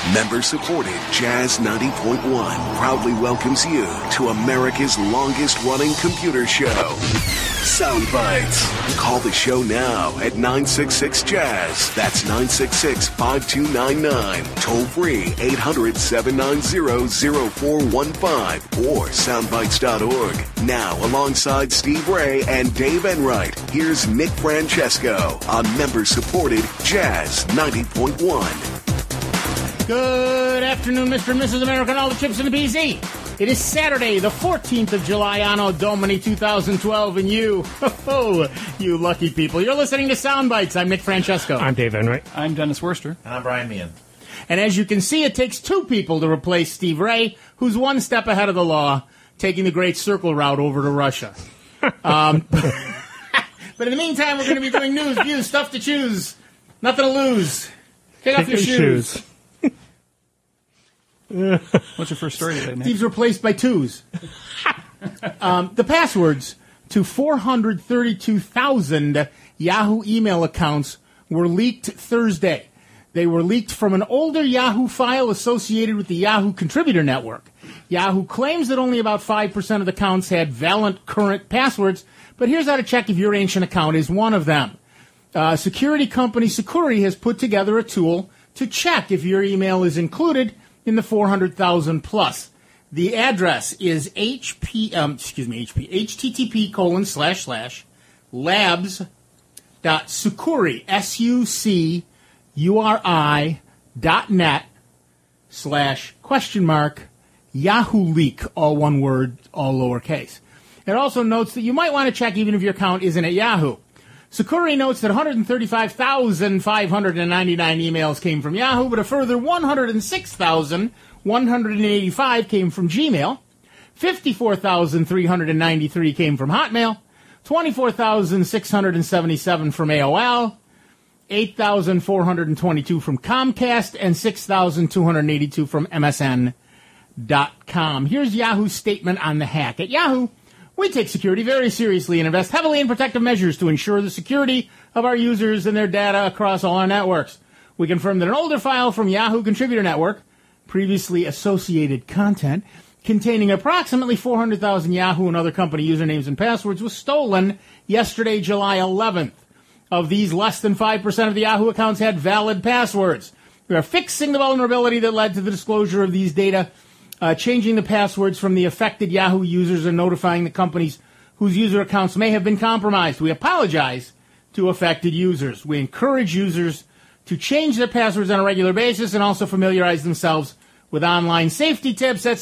Member-supported Jazz 90.1 proudly welcomes you to America's longest-running computer show, Sound Bites. Call the show now at 966-JAZZ. That's 966-5299. Toll-free 800-790-0415 or soundbites.org. Now, alongside Steve Ray and Dave Enright, here's Nick Francesco on member-supported Jazz 90.1. Good afternoon, Mr. and Mrs. America and all the chips in the BZ. It is Saturday, the 14th of July, Anno Domini 2012, and you lucky people. You're listening to Sound Bites. I'm Nick Francesco. I'm Dave Enright. I'm Dennis Worster. And I'm Brian Meehan. And as you can see, it takes two people to replace Steve Ray, who's one step ahead of the law, taking the Great Circle route over to Russia. But in the meantime, we're going to be doing news, views, stuff to choose, nothing to lose. Take off your shoes. What's your first story today, Nick? Steve's replaced by twos. The passwords to 432,000 Yahoo email accounts were leaked Thursday. They were leaked from an older Yahoo file associated with the Yahoo Contributor Network. Yahoo claims that only about 5% of the accounts had valid current passwords, but here's how to check if your ancient account is one of them. Security company Sucuri has put together a tool to check if your email is included in the 400,000 plus. The address is http://labs.sucuri.net/?Yahoo leak, all one word, all lowercase. It also notes that you might want to check even if your account isn't at Yahoo. Sucuri notes that 135,599 emails came from Yahoo, but a further 106,185 came from Gmail, 54,393 came from Hotmail, 24,677 from AOL, 8,422 from Comcast, and 6,282 from MSN.com. Here's Yahoo's statement on the hack. At Yahoo, we take security very seriously and invest heavily in protective measures to ensure the security of our users and their data across all our networks. We confirm that an older file from Yahoo Contributor Network, previously associated content, containing approximately 400,000 Yahoo and other company usernames and passwords, was stolen yesterday, July 11th. Of these, less than 5% of the Yahoo accounts had valid passwords. We are fixing the vulnerability that led to the disclosure of these data, changing the passwords from the affected Yahoo users and notifying the companies whose user accounts may have been compromised. We apologize to affected users. We encourage users to change their passwords on a regular basis and also familiarize themselves with online safety tips at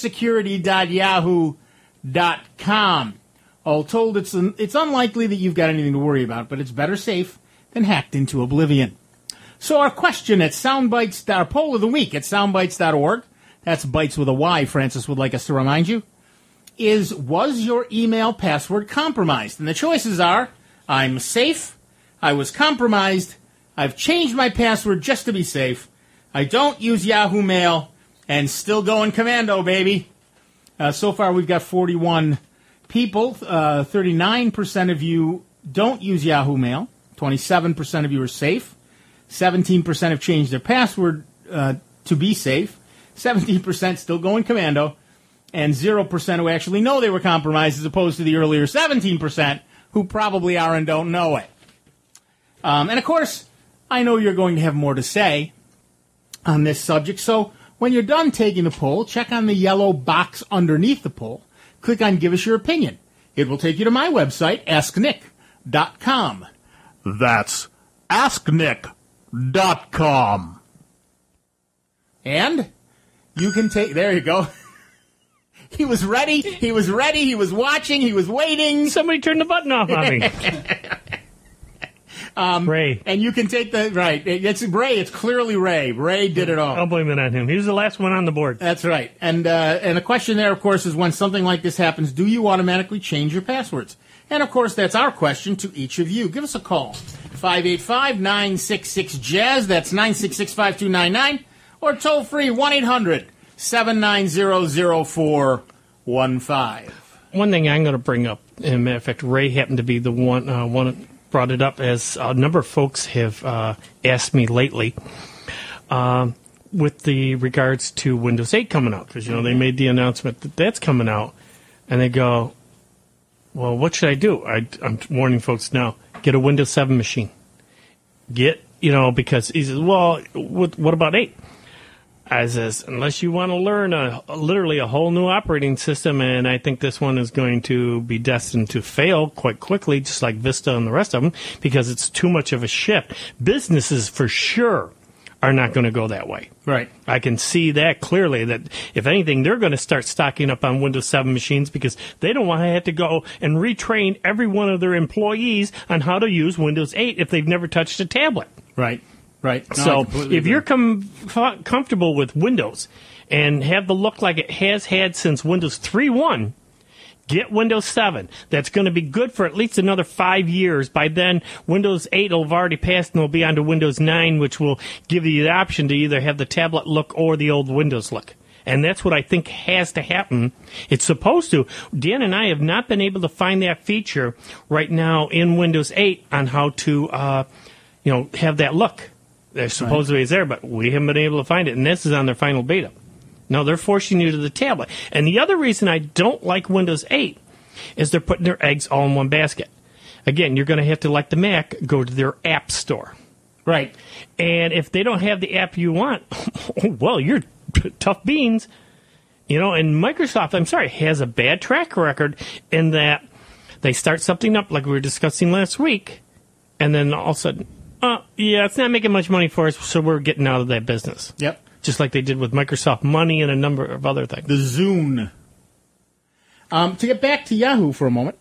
security.yahoo.com. All told, it's unlikely that you've got anything to worry about, but it's better safe than hacked into oblivion. So our question at Soundbites, our poll of the week at soundbites.org, that's Bites with a Y, Francis would like us to remind you, was your email password compromised? And the choices are, I'm safe, I was compromised, I've changed my password just to be safe, I don't use Yahoo Mail, and still going commando, baby. So far we've got 41 people. 39% of you don't use Yahoo Mail, 27% of you are safe, 17% have changed their password to be safe, 17% still going commando, and 0% who actually know they were compromised, as opposed to the earlier 17% who probably are and don't know it. And of course, I know you're going to have more to say on this subject, so when you're done taking the poll, check on the yellow box underneath the poll. Click on Give Us Your Opinion. It will take you to my website, AskNick.com. That's AskNick.com. And you can take, there you go. He was ready, he was watching, he was waiting. Somebody turned the button off on me. Ray. And you can take the, right, it's Ray, it's clearly Ray. Ray did it all. I'll blame it on him. He was the last one on the board. That's right. And the question there, of course, is when something like this happens, do you automatically change your passwords? And, of course, that's our question to each of you. Give us a call. 585-966-JAZZ, that's 966-5299, or toll free 1-800-790-0415. One thing I'm going to bring up, in a matter of fact, Ray happened to be the one that brought it up, as a number of folks have asked me lately. with the regards to Windows 8 coming out, because, they made the announcement that that's coming out, and they go, well, what should I do? I'm warning folks now, get a Windows 7 machine. Because he says, well, what about 8? I says, unless you want to learn literally a whole new operating system, and I think this one is going to be destined to fail quite quickly, just like Vista and the rest of them, because it's too much of a shift. Businesses, for sure, are not going to go that way. Right. I can see that clearly, that if anything, they're going to start stocking up on Windows 7 machines because they don't want to have to go and retrain every one of their employees on how to use Windows 8 if they've never touched a tablet. Right. Right. No, So if you're comfortable with Windows and have the look like it has had since Windows 3.1, get Windows 7. That's going to be good for at least another 5 years. By then, Windows 8 will have already passed and will be on to Windows 9, which will give you the option to either have the tablet look or the old Windows look. And that's what I think has to happen. It's supposed to. Dan and I have not been able to find that feature right now in Windows 8 on how to, have that look. They're supposedly it's there, but we haven't been able to find it. And this is on their final beta. No, they're forcing you to the tablet. And the other reason I don't like Windows 8 is they're putting their eggs all in one basket. Again, you're going to have to, like the Mac, go to their app store. Right. And if they don't have the app you want, well, you're tough beans. And Microsoft, I'm sorry, has a bad track record in that they start something up like we were discussing last week, and then all of a sudden, it's not making much money for us, so we're getting out of that business. Yep. Just like they did with Microsoft Money and a number of other things. The Zune. To get back to Yahoo for a moment,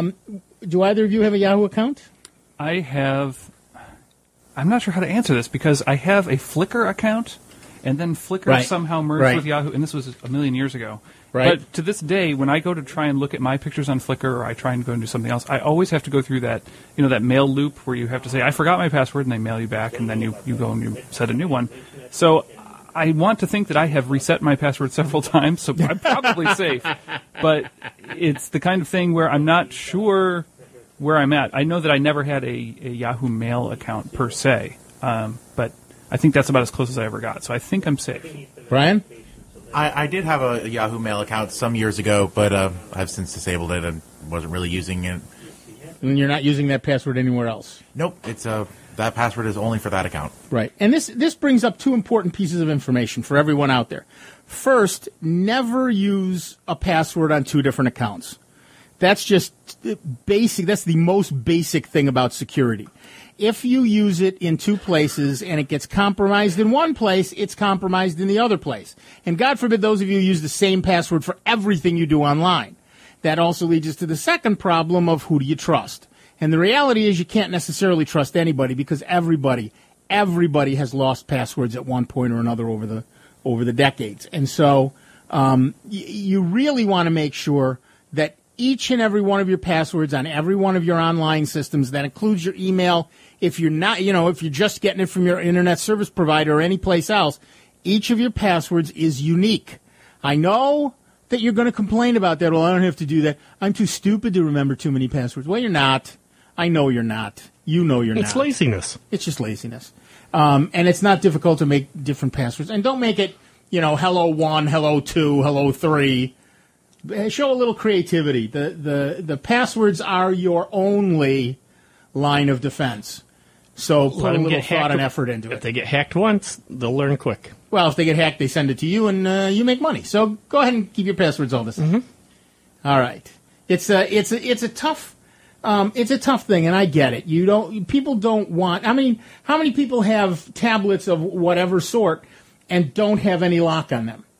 do either of you have a Yahoo account? I have. I'm not sure how to answer this because I have a Flickr account, and then Flickr somehow merged with Yahoo, and this was a million years ago. Right. But to this day, when I go to try and look at my pictures on Flickr, or I try and go and do something else, I always have to go through that, that mail loop where you have to say, I forgot my password, and they mail you back, and then you go and you set a new one. So I want to think that I have reset my password several times, so I'm probably safe. But it's the kind of thing where I'm not sure where I'm at. I know that I never had a Yahoo Mail account per se, but I think that's about as close as I ever got. So I think I'm safe. Brian? I did have a Yahoo Mail account some years ago, but I've since disabled it and wasn't really using it. And you're not using that password anywhere else? Nope. It's that password is only for that account. Right. And this brings up two important pieces of information for everyone out there. First, never use a password on two different accounts. That's just basic. That's the most basic thing about security. If you use it in two places and it gets compromised in one place, it's compromised in the other place. And God forbid those of you use the same password for everything you do online. That also leads us to the second problem of who do you trust. And the reality is you can't necessarily trust anybody because everybody has lost passwords at one point or another over the decades. And so you really want to make sure that each and every one of your passwords on every one of your online systems, that includes your email, if you're not, if you're just getting it from your internet service provider or any place else, each of your passwords is unique. I know that you're going to complain about that. Well, I don't have to do that. I'm too stupid to remember too many passwords. Well, you're not. I know you're not. You know you're not. It's laziness. It's just laziness. And it's not difficult to make different passwords. And don't make it, hello 1, hello 2, hello 3. Show a little creativity. The passwords are your only line of defense. So put a little thought and effort into it. If they get hacked once, they'll learn quick. Well, if they get hacked, they send it to you, and you make money. So go ahead and keep your passwords all the same. Mm-hmm. All right. It's a tough thing, and I get it. People don't want. I mean, how many people have tablets of whatever sort and don't have any lock on them?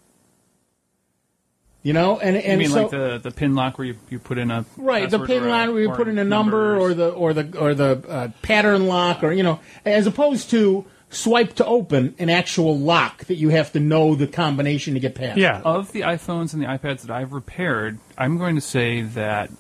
And you mean so, like the pin lock where you put in a the pin lock where you put in a number or the pattern lock or as opposed to swipe to open an actual lock that you have to know the combination to get past. Yeah. Of the iPhones and the iPads that I've repaired, I'm going to say that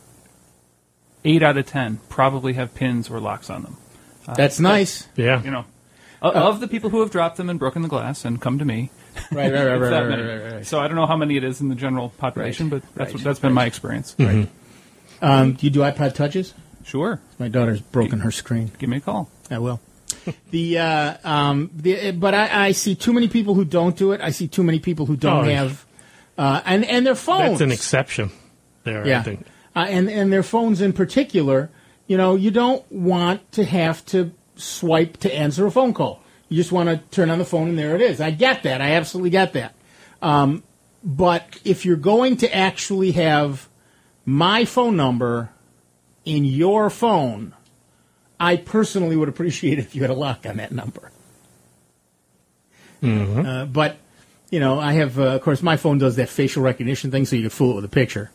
8 out of 10 probably have pins or locks on them. That's nice. Yeah. Of the people who have dropped them and broken the glass and come to me. Right. So I don't know how many it is in the general population, but that's been my experience. Mm-hmm. Do you do iPod touches? Sure. My daughter's broken her screen. Give me a call. I will. But I see too many people who don't do it. I see too many people who don't have, and their phones. That's an exception there, Yeah. I think. And their phones in particular, you don't want to have to swipe to answer a phone call. You just want to turn on the phone and there it is. I get that. I absolutely get that. But if you're going to actually have my phone number in your phone, I personally would appreciate it if you had a lock on that number. Mm-hmm. But, I have, of course, my phone does that facial recognition thing, so you can fool it with a picture.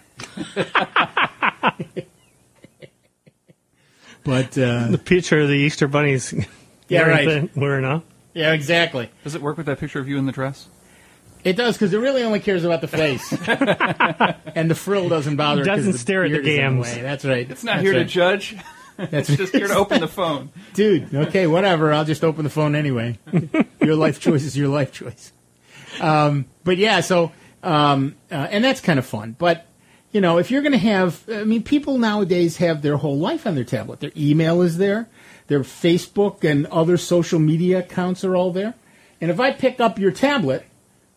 But the picture of the Easter bunnies. Yeah, right. Wearing up. Yeah, exactly. Does it work with that picture of you in the dress? It does, because it really only cares about the face. And the frill doesn't bother. It doesn't the stare at the beard is in gams. way. That's right. It's not That's here to right. judge. That's It's just here to open the phone. Dude, okay, whatever. I'll just open the phone anyway. Your life choice is your life choice. But yeah, so, and that's kind of fun. But, if you're going to have, people nowadays have their whole life on their tablet. Their email is there. Their Facebook and other social media accounts are all there. And if I pick up your tablet,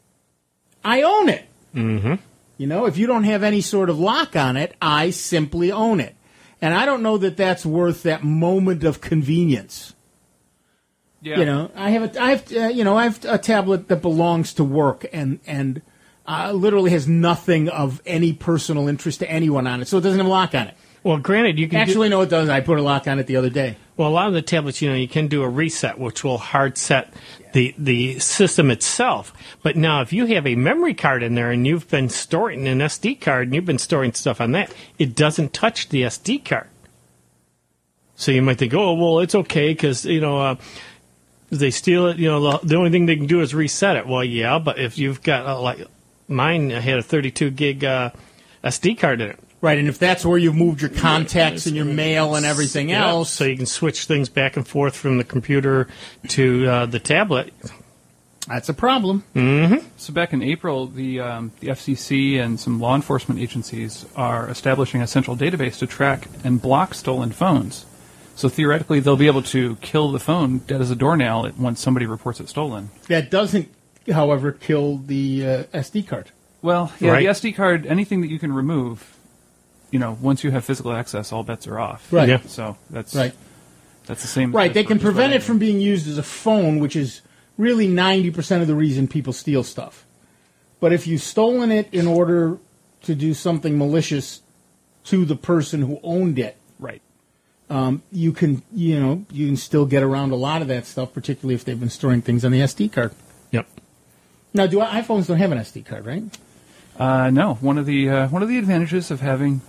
I own it. Mm-hmm. If you don't have any sort of lock on it, I simply own it. And I don't know that that's worth that moment of convenience. Yeah. I have a tablet that belongs to work and literally has nothing of any personal interest to anyone on it, so it doesn't have a lock on it. Well, granted, you can Actually, no, it doesn't. I put a lock on it the other day. Well, a lot of the tablets, you can do a reset, which will hard set the system itself. But now, if you have a memory card in there and you've been storing an SD card and you've been storing stuff on that, it doesn't touch the SD card. So you might think, oh, well, it's okay because, they steal it. The only thing they can do is reset it. Well, yeah, but if you've got, like mine had a 32 gig SD card in it. Right, and if that's where you've moved your contacts and your mail and everything else. So you can switch things back and forth from the computer to the tablet. That's a problem. Mm-hmm. So back in April, the FCC and some law enforcement agencies are establishing a central database to track and block stolen phones. So theoretically, they'll be able to kill the phone dead as a doornail once somebody reports it stolen. That doesn't, however, kill the SD card. Well, yeah, Right. the SD card, anything that you can remove, once you have physical access, all bets are off. Right. Yeah. So that's Right. That's the same. Right, they can just about prevent it anything. from being used as a phone, which is really 90% of the reason people steal stuff. But if you've stolen it in order to do something malicious to the person who owned it, Right. you can still get around a lot of that stuff, particularly if they've been storing things on the SD card. Yep. Now, iPhones don't have an SD card, right? No, one of the advantages of having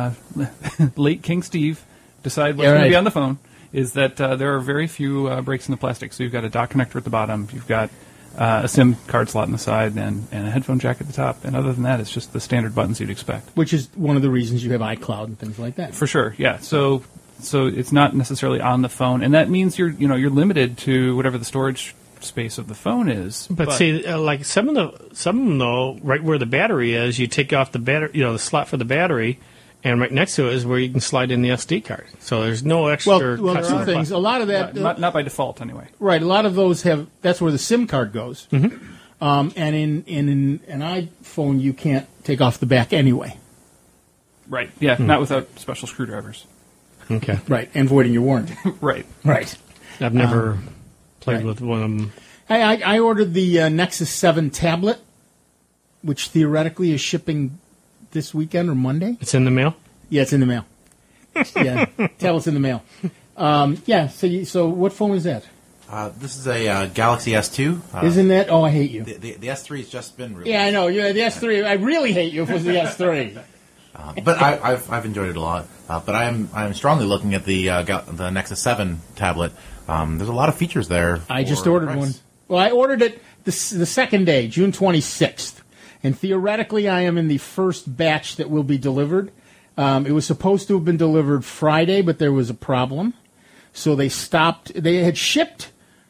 late King Steve decide what's Yeah, going to be right. on the phone is that there are very few breaks in the plastic. So you've got a dock connector at the bottom, you've got a SIM card slot on the side, and a headphone jack at the top. And other than that, it's just the standard buttons you'd expect. Which is one of the reasons you have iCloud and things like that. For sure, yeah. So it's not necessarily on the phone, and that means you're limited to whatever the storage space of the phone is. But see, like some of them though, right where the battery is, you take off the battery, the slot for the battery, and right next to it is where you can slide in the SD card. So there's no extra. Well, cuts two in the things. A lot of that, not by default anyway. right? A lot of those have. That's where the SIM card goes. Mm-hmm. And in an iPhone, you can't take off the back anyway. Right. Yeah. Not without special screwdrivers. Okay. Right, and voiding your warranty. Right. Right. I've never played right. with one of them. I ordered the Nexus 7 tablet, which theoretically is shipping this weekend or Monday. It's in the mail? Yeah, it's in the mail. Yeah, tablet's in the mail. Yeah, so what phone is that? This is a Galaxy S2. Isn't that? Oh, I hate you. The S3 has just been released. Yeah, I know. Yeah, the S3. I really hate you if it was the S3. But I've enjoyed it a lot. But I'm strongly looking at the Nexus 7 tablet. There's a lot of features there. I just for ordered price. one. Well, I ordered it the second day, June 26th. And theoretically, I am in the first batch that will be delivered. It was supposed to have been delivered Friday, but there was a problem. So they stopped. They had shipped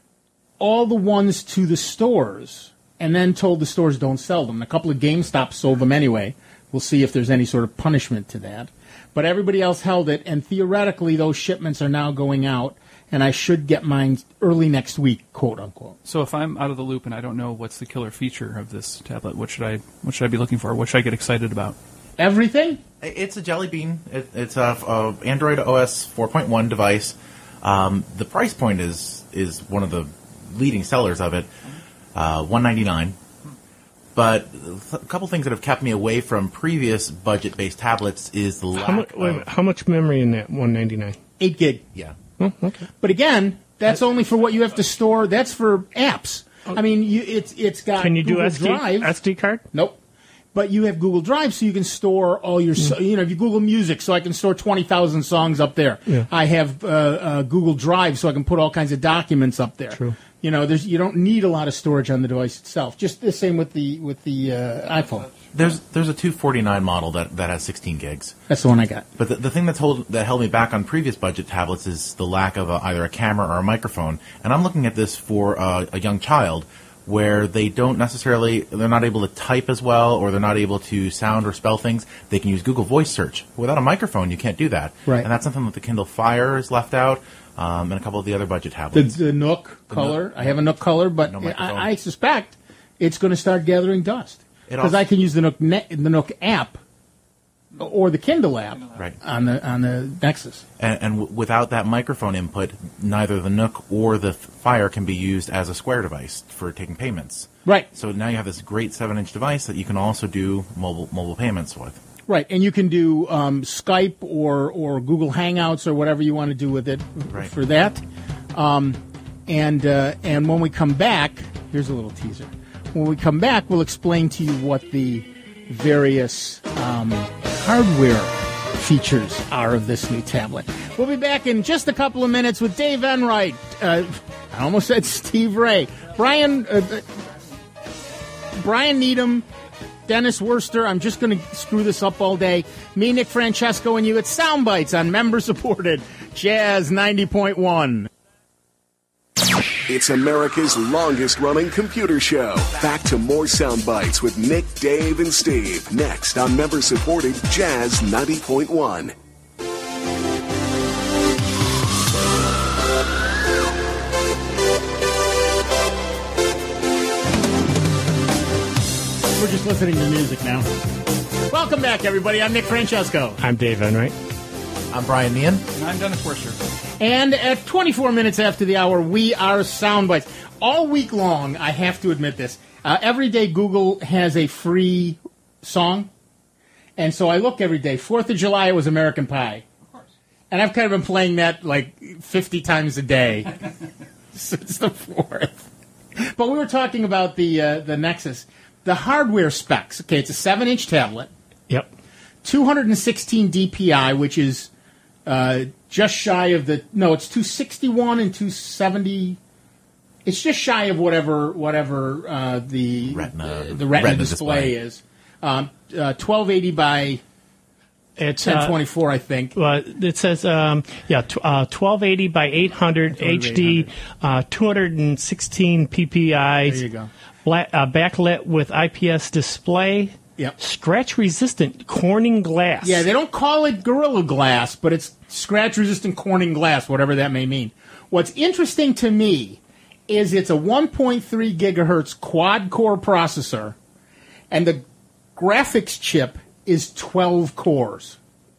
all the ones to the stores and then told the stores don't sell them. A couple of GameStop sold them anyway. We'll see if there's any sort of punishment to that. But everybody else held it, and theoretically those shipments are now going out. and I should get mine early next week, quote unquote. So if I'm out of the loop and I don't know what's the killer feature of this tablet, what should I be looking for? What should I get excited about? Everything? It's a Jelly Bean. It's a Android OS 4.1 device. The price point is one of the leading sellers of it, $199. But a couple things that have kept me away from previous budget-based tablets is the lack how much memory in that 199? 8 gig. Yeah. Oh, okay. But again, that's only for what you have to store. That's for apps. I mean, it's got Can you do Google SD, Drive. SD card? Nope. But you have Google Drive, so you can store all your, if you Google Music, so I can store 20,000 songs up there. Yeah. I have Google Drive, so I can put all kinds of documents up there. True. You don't need a lot of storage on the device itself. Just the same with the iPhone. There's a 249 model that has 16 gigs. That's the one I got. But the thing that held me back on previous budget tablets is the lack of either a camera or a microphone. And I'm looking at this for a young child, where they're not able to type as well, or they're not able to sound or spell things. They can use Google Voice Search. Without a microphone, you can't do that. Right. And that's something that the Kindle Fire is left out, and a couple of the other budget tablets. The Nook Color. I have a Nook Color, but No microphone. I suspect it's going to start gathering dust. It Because also- I can use the Nook app or the Kindle app Right. on the Nexus. And without that microphone input, neither the Nook or the Fire can be used as a Square device for taking payments. Right. So now you have this great 7-inch device that you can also do mobile payments with. Right, and you can do Skype or Google Hangouts or whatever you want to do with it Right. for that. And when we come back, here's a little teaser. When we come back, we'll explain to you what the various hardware features are of this new tablet. We'll be back in just a couple of minutes with Dave Enright. I almost said Steve Ray. Brian Needham, Dennis Worcester. I'm just going to screw this up all day. Me, Nick Francesco, and you at Soundbites on member-supported Jazz 90.1. It's America's longest-running computer show. Back to more sound bites with Nick, Dave, and Steve. Next on member-supported Jazz 90.1. We're just listening to music now. Welcome back, everybody. I'm Nick Francesco. I'm Dave Enright. I'm Brian Meehan. And I'm Dennis Worcester. And at 24 minutes after the hour, we are Soundbites. All week long, I have to admit this, every day Google has a free song. And so I look every day. 4th of July was American Pie. Of course. And I've kind of been playing that like 50 times a day since the 4th. But we were talking about the Nexus. The hardware specs. Okay, it's a 7-inch tablet. Yep. 216 DPI, which is just shy of the... No, it's 261 and 270... It's just shy of whatever the Retina display is. 1280 by It's 1024, I think. It says 1280 by 800 HD, 216 PPI. There you go. Backlit with IPS display. Yep. Scratch-resistant Corning glass. Yeah, they don't call it Gorilla Glass, but it's scratch-resistant Corning glass, whatever that may mean. What's interesting to me is it's a 1.3 gigahertz quad-core processor, and the graphics chip is 12 cores.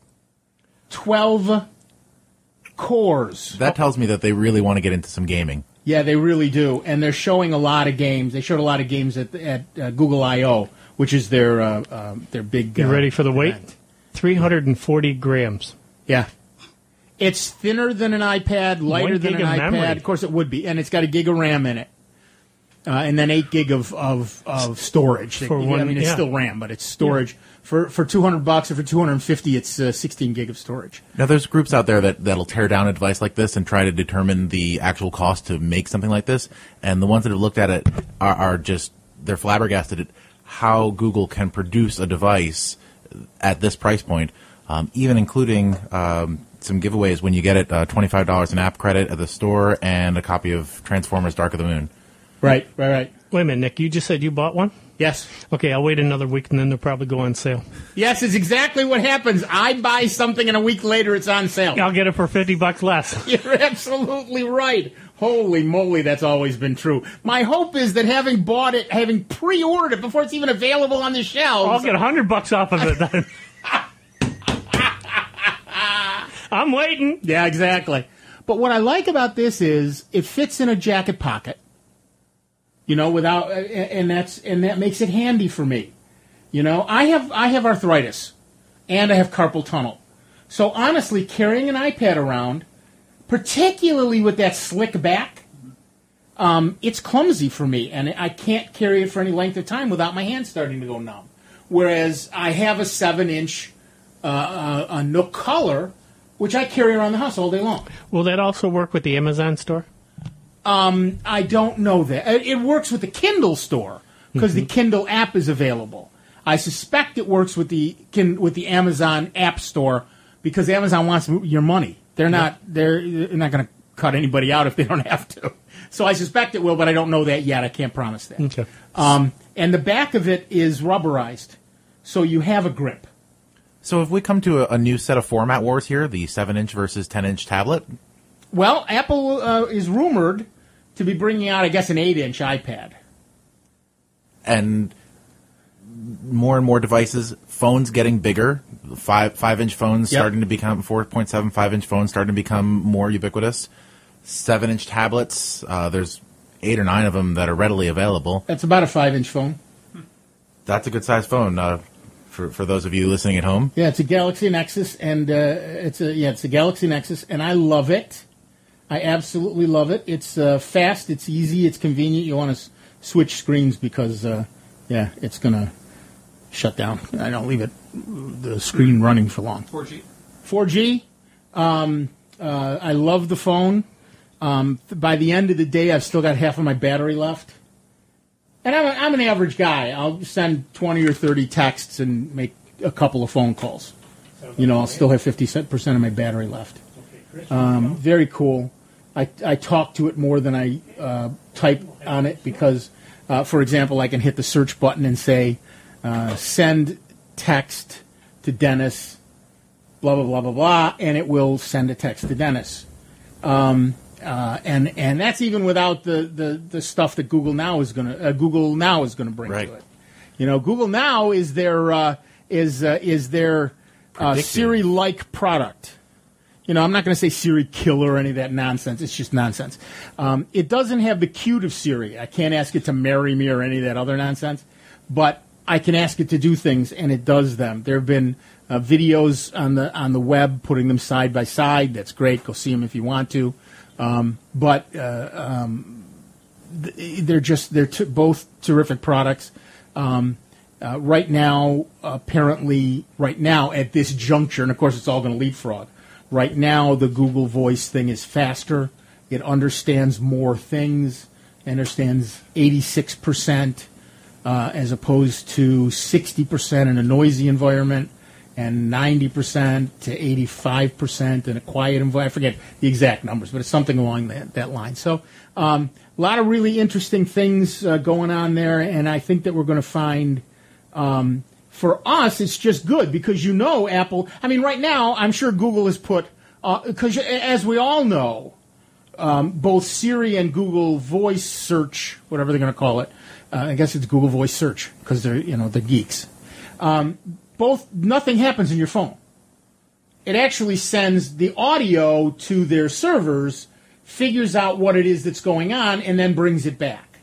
12 cores. That tells me that they really want to get into some gaming. Yeah, they really do, and they're showing a lot of games. They showed a lot of games at Google I/O, which is their big. You ready for the weight? event. 340 grams. Yeah. It's thinner than an iPad, lighter 1 than gig an of iPad. memory. Of course it would be. And it's got a gig of RAM in it. And then 8 gig of storage. For I one- mean, it's yeah. still RAM, but it's storage. For $200 or for $250, it's 16 gig of storage. Now, there's groups out there that'll tear down a device like this and try to determine the actual cost to make something like this. And the ones that have looked at it are just, they're flabbergasted at how Google can produce a device at this price point, even including some giveaways when you get it, $25 in app credit at the store and a copy of Transformers Dark of the Moon. Right. Well, Wait a minute, Nick. You just said you bought one? Yes. Okay, I'll wait another week, and then they'll probably go on sale. Yes, it's exactly what happens. I buy something, and a week later it's on sale. I'll get it for $50 less. You're absolutely right. Holy moly, that's always been true. My hope is that having bought it, having pre-ordered it before it's even available on the shelves... I'll get $100 off of it then. I'm waiting. Yeah, exactly. But what I like about this is it fits in a jacket pocket. You know, without and that makes it handy for me. You know, I have arthritis and I have carpal tunnel. So honestly, carrying an iPad around, particularly with that slick back, it's clumsy for me, and I can't carry it for any length of time without my hands starting to go numb. Whereas I have a 7-inch a Nook Color, which I carry around the house all day long. Will that also work with the Amazon store? I don't know that. It works with the Kindle store because the Kindle app is available. I suspect it works with the Amazon App Store because Amazon wants your money. They're not going to cut anybody out if they don't have to. So I suspect it will, but I don't know that yet. I can't promise that. Okay. And the back of it is rubberized, so you have a grip. So if we come to a new set of format wars here, the 7-inch versus 10-inch tablet? Well, Apple is rumored to be bringing out, I guess, an 8-inch iPad. And more and more devices, phones getting bigger, 5-inch phones starting to become 4.7, 5-inch phones starting to become more ubiquitous. 7-inch tablets, there's 8 or 9 of them that are readily available. That's about a 5-inch phone. That's a good sized phone for those of you listening at home. Yeah, it's a Galaxy Nexus, and it's a Galaxy Nexus, and I love it. I absolutely love it. It's fast, it's easy, it's convenient. You want to switch screens because, it's going to shut down. I don't leave the screen running for long. 4G. I love the phone. By the end of the day, I've still got half of my battery left. And I'm an average guy. I'll send 20 or 30 texts and make a couple of phone calls. You know, I'll still have 50% of my battery left. Very cool. I talk to it more than I type on it because, for example, I can hit the search button and say, send text to Dennis, blah, blah, blah, blah, blah, and it will send a text to Dennis. And that's even without the stuff that Google Now is going to bring to it. You know, Google Now is their Siri-like product. You know, I'm not going to say Siri killer or any of that nonsense. It's just nonsense. It doesn't have the cute of Siri. I can't ask it to marry me or any of that other nonsense. But I can ask it to do things, and it does them. There have been videos on the web putting them side by side. That's great. Go see them if you want to. But they're both terrific products. Right now, at this juncture, and of course it's all going to leapfrog. Right now, the Google Voice thing is faster. It understands more things. Understands 86% as opposed to 60% in a noisy environment and 90% to 85% in a quiet environment. I forget the exact numbers, but it's something along that line. So a lot of really interesting things going on there, and I think that we're going to find for us, it's just good because you know Apple. I mean, right now, I'm sure Google has put because as we all know, both Siri and Google Voice Search, whatever they're going to call it, I guess it's Google Voice Search because they're geeks. Nothing happens in your phone. It actually sends the audio to their servers, figures out what it is that's going on, and then brings it back.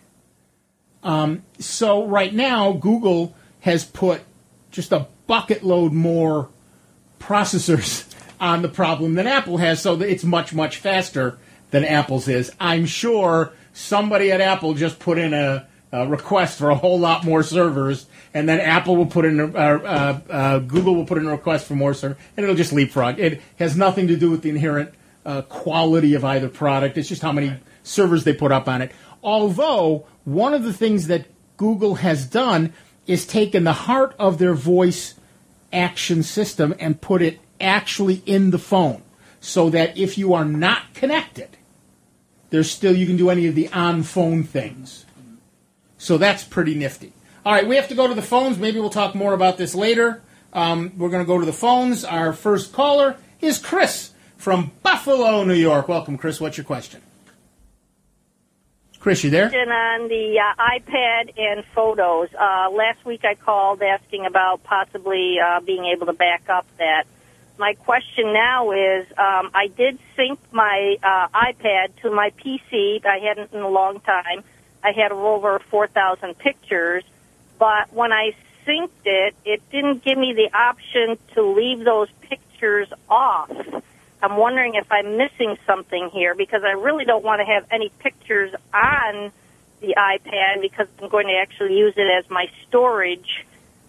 So right now, Google has put just a bucket load more processors on the problem than Apple has, so that it's much, much faster than Apple's is. I'm sure somebody at Apple just put in a request for a whole lot more servers, and then Apple will put in Google will put in a request for more servers, and it'll just leapfrog. It has nothing to do with the inherent quality of either product. It's just how many servers they put up on it. Although, one of the things that Google has done is taken the heart of their voice action system and put it actually in the phone, so that if you are not connected, you can do any of the on-phone things. So that's pretty nifty. All right, we have to go to the phones. Maybe we'll talk more about this later. We're going to go to the phones. Our first caller is Chris from Buffalo, New York. Welcome, Chris. What's your question? Chris, you there? On the iPad and photos. Last week I called asking about possibly being able to back up that. My question now is, I did sync my iPad to my PC. I hadn't in a long time. I had over 4,000 pictures, but when I synced it, it didn't give me the option to leave those pictures off. I'm wondering if I'm missing something here because I really don't want to have any pictures on the iPad because I'm going to actually use it as my storage.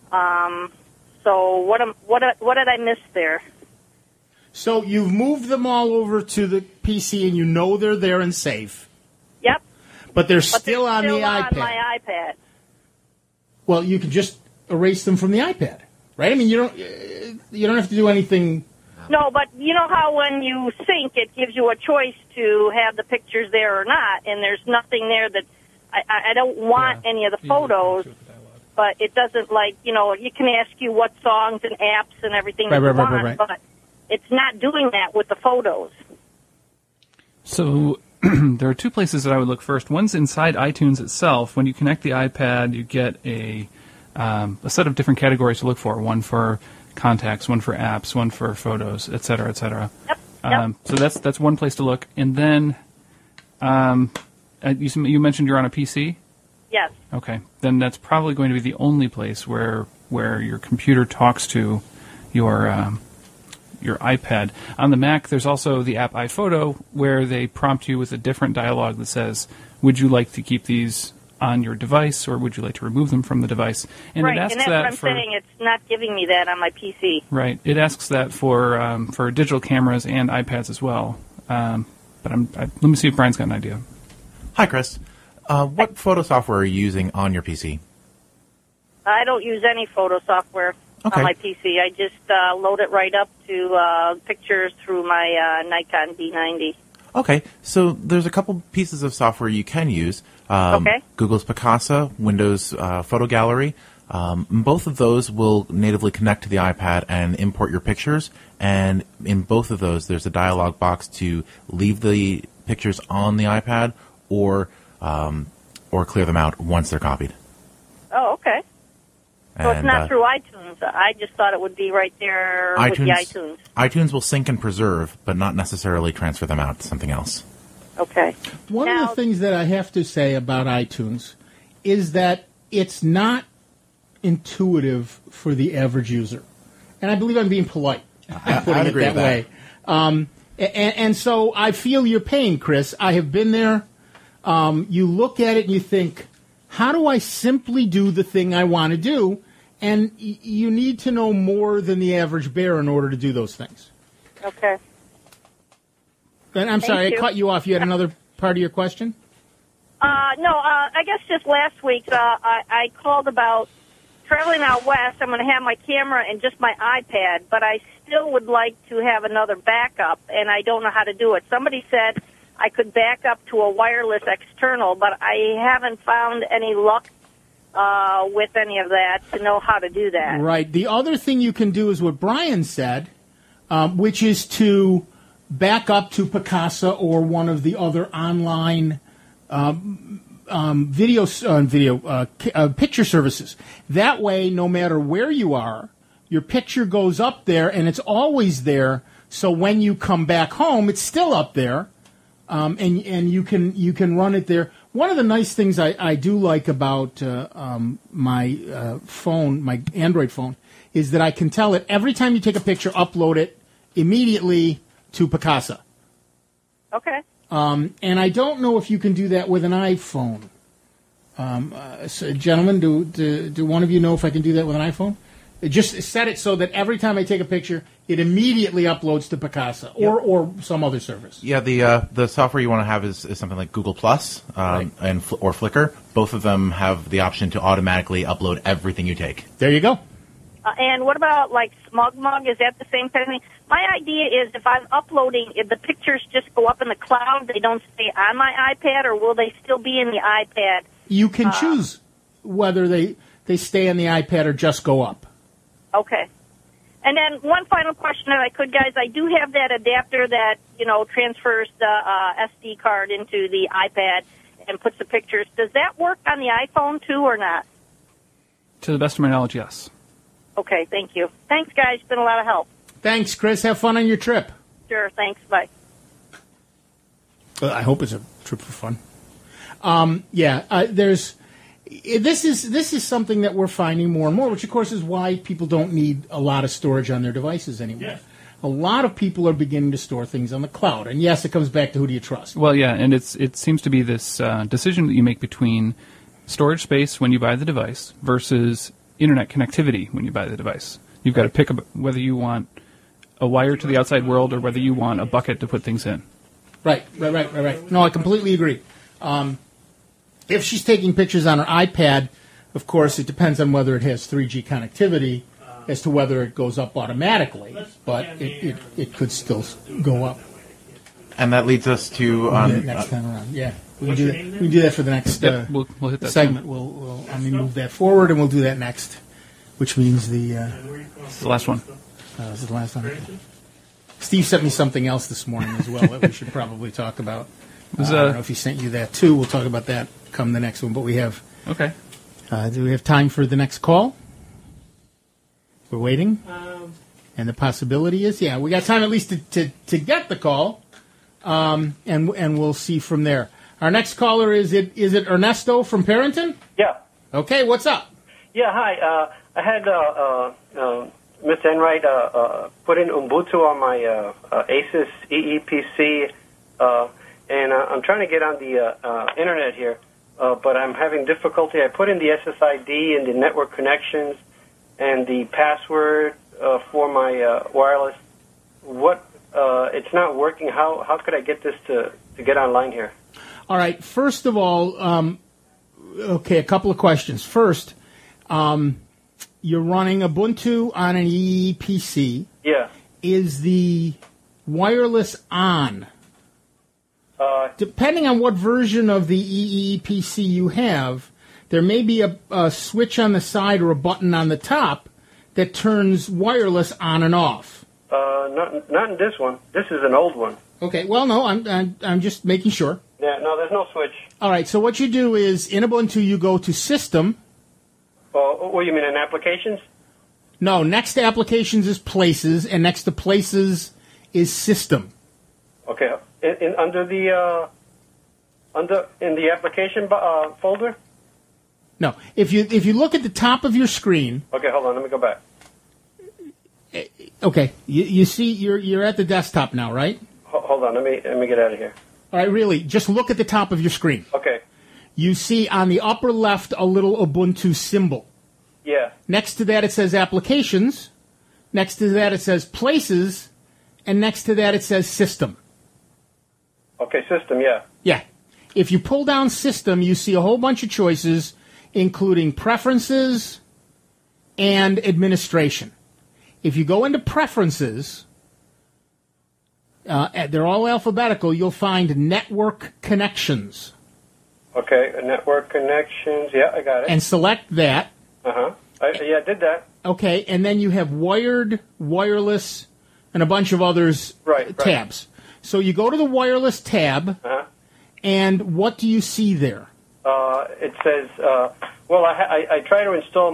So what did I miss there? So you've moved them all over to the PC and you know they're there and safe. Yep. But they're still on the iPad. On my iPad. Well, you can just erase them from the iPad, right? I mean, you don't have to do anything. No, but you know how when you sync, it gives you a choice to have the pictures there or not, and there's nothing there that I don't want any of the photos, but it doesn't you can ask you what songs and apps and everything Right. but it's not doing that with the photos. So there are two places that I would look first. One's inside iTunes itself. When you connect the iPad, you get a set of different categories to look for. One for contacts, one for apps, one for photos, et cetera, et cetera. Yep. So that's one place to look. And then you mentioned you're on a PC? Yes. Okay. Then that's probably going to be the only place where your computer talks to your iPad. On the Mac, there's also the app iPhoto, where they prompt you with a different dialog that says, would you like to keep these on your device, or would you like to remove them from the device? And right, it asks and that's what I'm saying. It's not giving me that on my PC. Right. It asks that for digital cameras and iPads as well. But let me see if Brian's got an idea. Hi, Chris. What photo software are you using on your PC? I don't use any photo software Okay. on my PC. I just load it right up to pictures through my Nikon D90. Okay, so there's a couple pieces of software you can use. Okay. Google's Picasa, Windows Photo Gallery. Both of those will natively connect to the iPad and import your pictures. And in both of those, there's a dialog box to leave the pictures on the iPad or clear them out once they're copied. Oh, okay. So And, it's not through iTunes. I just thought it would be right there with the iTunes. iTunes will sync and preserve, but not necessarily transfer them out to something else. Okay. One of the things that I have to say about iTunes is that it's not intuitive for the average user. And I believe I'm being polite. Putting I'd it agree that with that. way. And so I feel your pain, Chris. I have been there. You look at it and you think, how do I simply do the thing I want to do? And you need to know more than the average bear in order to do those things. Okay. And I'm sorry, you. I cut you off. You had another part of your question? I guess just last week I called about traveling out west. I'm going to have my camera and just my iPad, but I still would like to have another backup, and I don't know how to do it. Somebody said I could back up to a wireless external, but I haven't found any luck with any of that to know how to do that. Right. The other thing you can do is what Brian said, which is to back up to Picasa or one of the other online picture services. That way, no matter where you are, your picture goes up there, and it's always there. So when you come back home, it's still up there. And you can run it there. One of the nice things I do like about my phone, my Android phone, is that I can tell it every time you take a picture, upload it immediately to Picasa. Okay. And I don't know if you can do that with an iPhone. So, gentlemen, do one of you know if I can do that with an iPhone? Just set it so that every time I take a picture, it immediately uploads to Picasa or some other service. Yeah, the software you want to have is something like Google Plus Right. or Flickr. Both of them have the option to automatically upload everything you take. There you go. And what about, like, SmugMug? Is that the same kind of thing? My idea is if I'm uploading, if the pictures just go up in the cloud, they don't stay on my iPad, or will they still be in the iPad? You can choose. whether they stay on the iPad or just go up. Okay. And then one final question, if I could, guys. I do have that adapter that, transfers the SD card into the iPad and puts the pictures. Does that work on the iPhone, too, or not? To the best of my knowledge, yes. Okay, thank you. Thanks, guys. It's been a lot of help. Thanks, Chris. Have fun on your trip. Sure, thanks. Bye. I hope it's a trip for fun. This is something that we're finding more and more, which of course is why people don't need a lot of storage on their devices anymore. Yes. A lot of people are beginning to store things on the cloud, and yes, it comes back to who do you trust. Well, yeah, and it seems to be this decision that you make between storage space when you buy the device versus internet connectivity when you buy the device. You've got to pick up whether you want a wire to the outside world or whether you want a bucket to put things in. Right. No, I completely agree. If she's taking pictures on her iPad, of course, it depends on whether it has 3G connectivity as to whether it goes up automatically, but it could still go up. And that leads us to... next time around, yeah. We can do that for the next we'll hit that segment. We'll move that forward, and we'll do that next, which means the last one. This is the last one. Steve sent me something else this morning as well that we should probably talk about. I don't know if he sent you that too. We'll talk about that come the next one. But we have... Okay. Do we have time for the next call? We're waiting? And the possibility is, we got time at least to get the call, and we'll see from there. Our next caller, is it Ernesto from Parrington? Yeah. Okay, what's up? Yeah, hi. I had Ms. Enright put in Ubuntu on my Asus EEPC, and I'm trying to get on the internet here, but I'm having difficulty. I put in the SSID and the network connections and the password for my wireless. It's not working. How could I get this to get online here? All right. First of all, a couple of questions. First, you're running Ubuntu on an EEPC. Yeah. Is the wireless on? Depending on what version of the EEPC you have, there may be a switch on the side or a button on the top that turns wireless on and off. Not in this one. This is an old one. Okay. Well, no, I'm just making sure. Yeah. No, there's no switch. All right. So what you do is in Ubuntu you go to System. What do you mean in applications? No. Next to Applications is Places, and next to Places is System. Okay. In the application folder? No. If you look at the top of your screen. Okay, hold on. Let me go back. Okay. You see you're at the desktop now, right? Hold on. Let me get out of here. All right. Really, just look at the top of your screen. Okay. You see on the upper left a little Ubuntu symbol. Yeah. Next to that it says Applications. Next to that it says Places, and next to that it says System. Okay, System, yeah. Yeah. If you pull down System, you see a whole bunch of choices, including Preferences and Administration. If you go into Preferences, they're all alphabetical, you'll find Network Connections. Okay, Network Connections, yeah, I got it. And select that. Uh-huh. I did that. Okay, and then you have Wired, Wireless, and a bunch of others tabs. So you go to the wireless tab, and what do you see there? It says, I try to install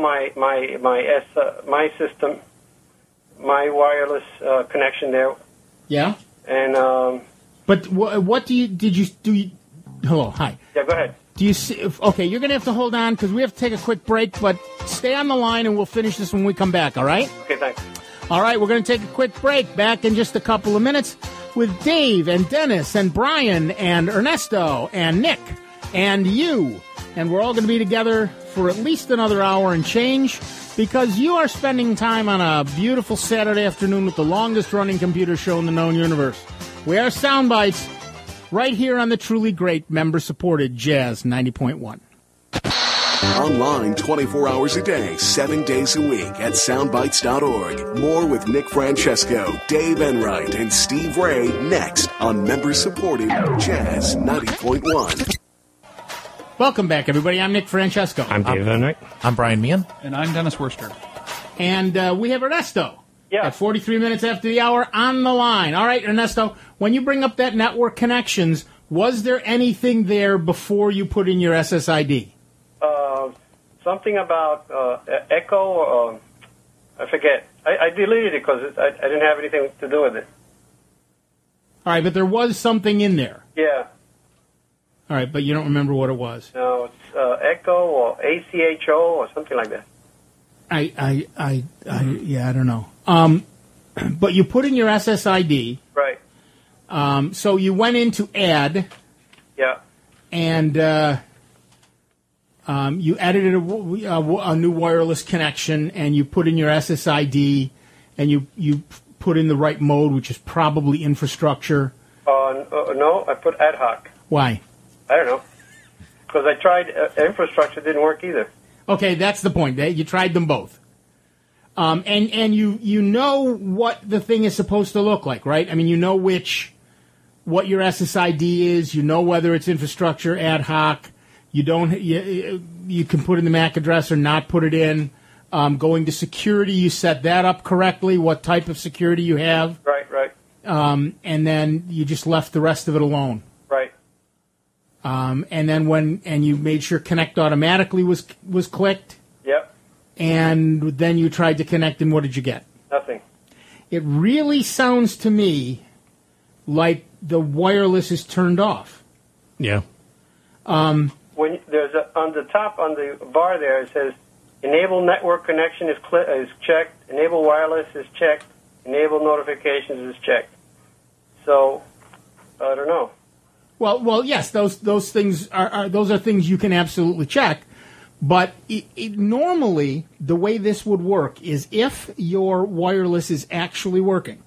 my system, my wireless connection there. Yeah. And but what do you? Hello, hi. Yeah, go ahead. Do you see? Okay, you're going to have to hold on because we have to take a quick break. But stay on the line, and we'll finish this when we come back. All right? Okay, thanks. All right, we're going to take a quick break. Back in just a couple of minutes with Dave and Dennis and Brian and Ernesto and Nick and you. And we're all going to be together for at least another hour and change because you are spending time on a beautiful Saturday afternoon with the longest-running computer show in the known universe. We are Soundbites right here on the truly great member-supported Jazz 90.1. Online 24 hours a day, 7 days a week at soundbites.org. More with Nick Francesco, Dave Enright, and Steve Ray next on member-supported Jazz 90.1. Welcome back, everybody. I'm Nick Francesco. I'm David Enright. I'm Brian Meehan. And I'm Dennis Worcester. And we have Ernesto. Yeah. At 43 minutes after the hour on the line. All right, Ernesto, when you bring up that network connections, was there anything there before you put in your SSID? Something about Echo, or I forget. I deleted it because I didn't have anything to do with it. All right, but there was something in there. Yeah. All right, but you don't remember what it was. No, it's Echo or ACHO or something like that. I don't know. But you put in your SSID. Right. So you went into add. Yeah. And you edited a new wireless connection, and you put in your SSID, and you put in the right mode, which is probably infrastructure. No, I put ad hoc. Why? I don't know. Because I tried infrastructure, didn't work either. Okay, that's the point. You tried them both. And you know what the thing is supposed to look like, right? I mean, you know what your SSID is. You know whether it's infrastructure, ad hoc. You can put in the MAC address or not put it in. Going to security, you set that up correctly. What type of security you have. Right. And then you just left the rest of it alone. Right. And then you made sure connect automatically was clicked. Yep. And then you tried to connect, and what did you get? Nothing. It really sounds to me like the wireless is turned off. Yeah. When there's on the top on the bar there, it says enable network connection is checked, enable wireless is checked, enable notifications is checked. So I don't know. Well, yes, those things are things you can absolutely check. But normally, the way this would work is if your wireless is actually working,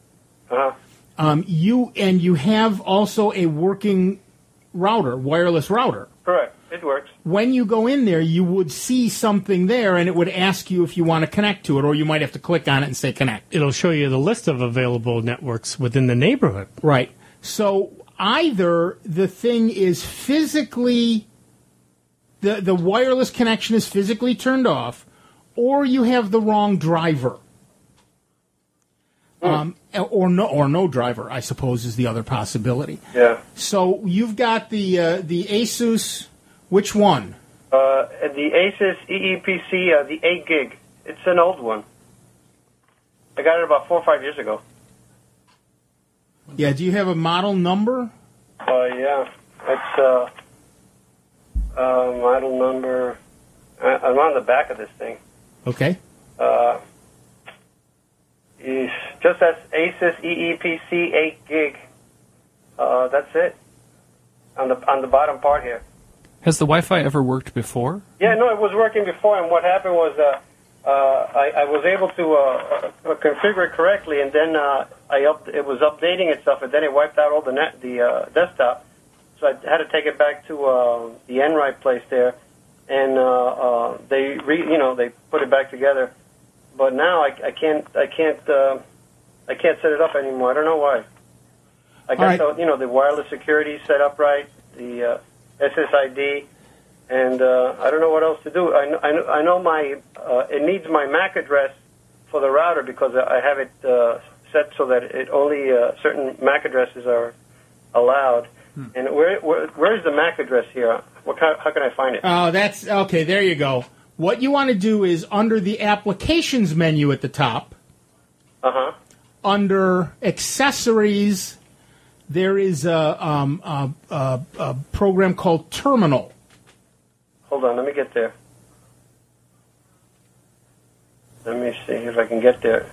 you have also a working wireless router. Correct. It works. When you go in there, you would see something there, and it would ask you if you want to connect to it, or you might have to click on it and say connect. It'll show you the list of available networks within the neighborhood. Right. So either the thing is physically, the wireless connection is physically turned off, or you have the wrong driver. Or no driver, I suppose, is the other possibility. Yeah. So you've got the Asus. Which one? The Asus EEPC, the 8 gig. It's an old one. I got it about 4 or 5 years ago. Yeah. Do you have a model number? Yeah. It's model number. I'm on the back of this thing. Okay. Just as Asus EEPC 8 gig. That's it. On the bottom part here. Has the Wi-Fi ever worked before? Yeah, no, it was working before, and what happened was I was able to configure it correctly, and then it was updating itself, and then it wiped out all the desktop. So I had to take it back to the Enright place there, and they put it back together. But now I can't set it up anymore. I don't know why. I got the wireless security set up right, the SSID, and I don't know what else to do. I know it needs my MAC address for the router because I have it set so that it only certain MAC addresses are allowed. And where is the MAC address here? How can I find it? Oh, that's okay. There you go. What you want to do is under the applications menu at the top. Under accessories, there is a program called Terminal. Hold on, let me get there. Let me see if I can get there.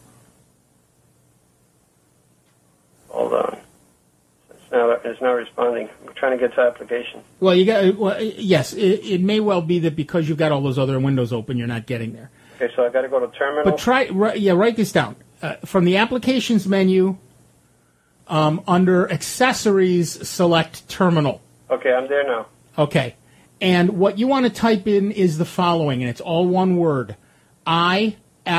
Hold on. It's not responding. I'm trying to get to application. Well, yes, it may well be that because you've got all those other windows open, you're not getting there. Okay, so I got to go to Terminal. But write this down. From the applications menu, under accessories, select Terminal. Okay, I'm there now. Okay. And what you want to type in is the following, and it's all one word. ifconfig,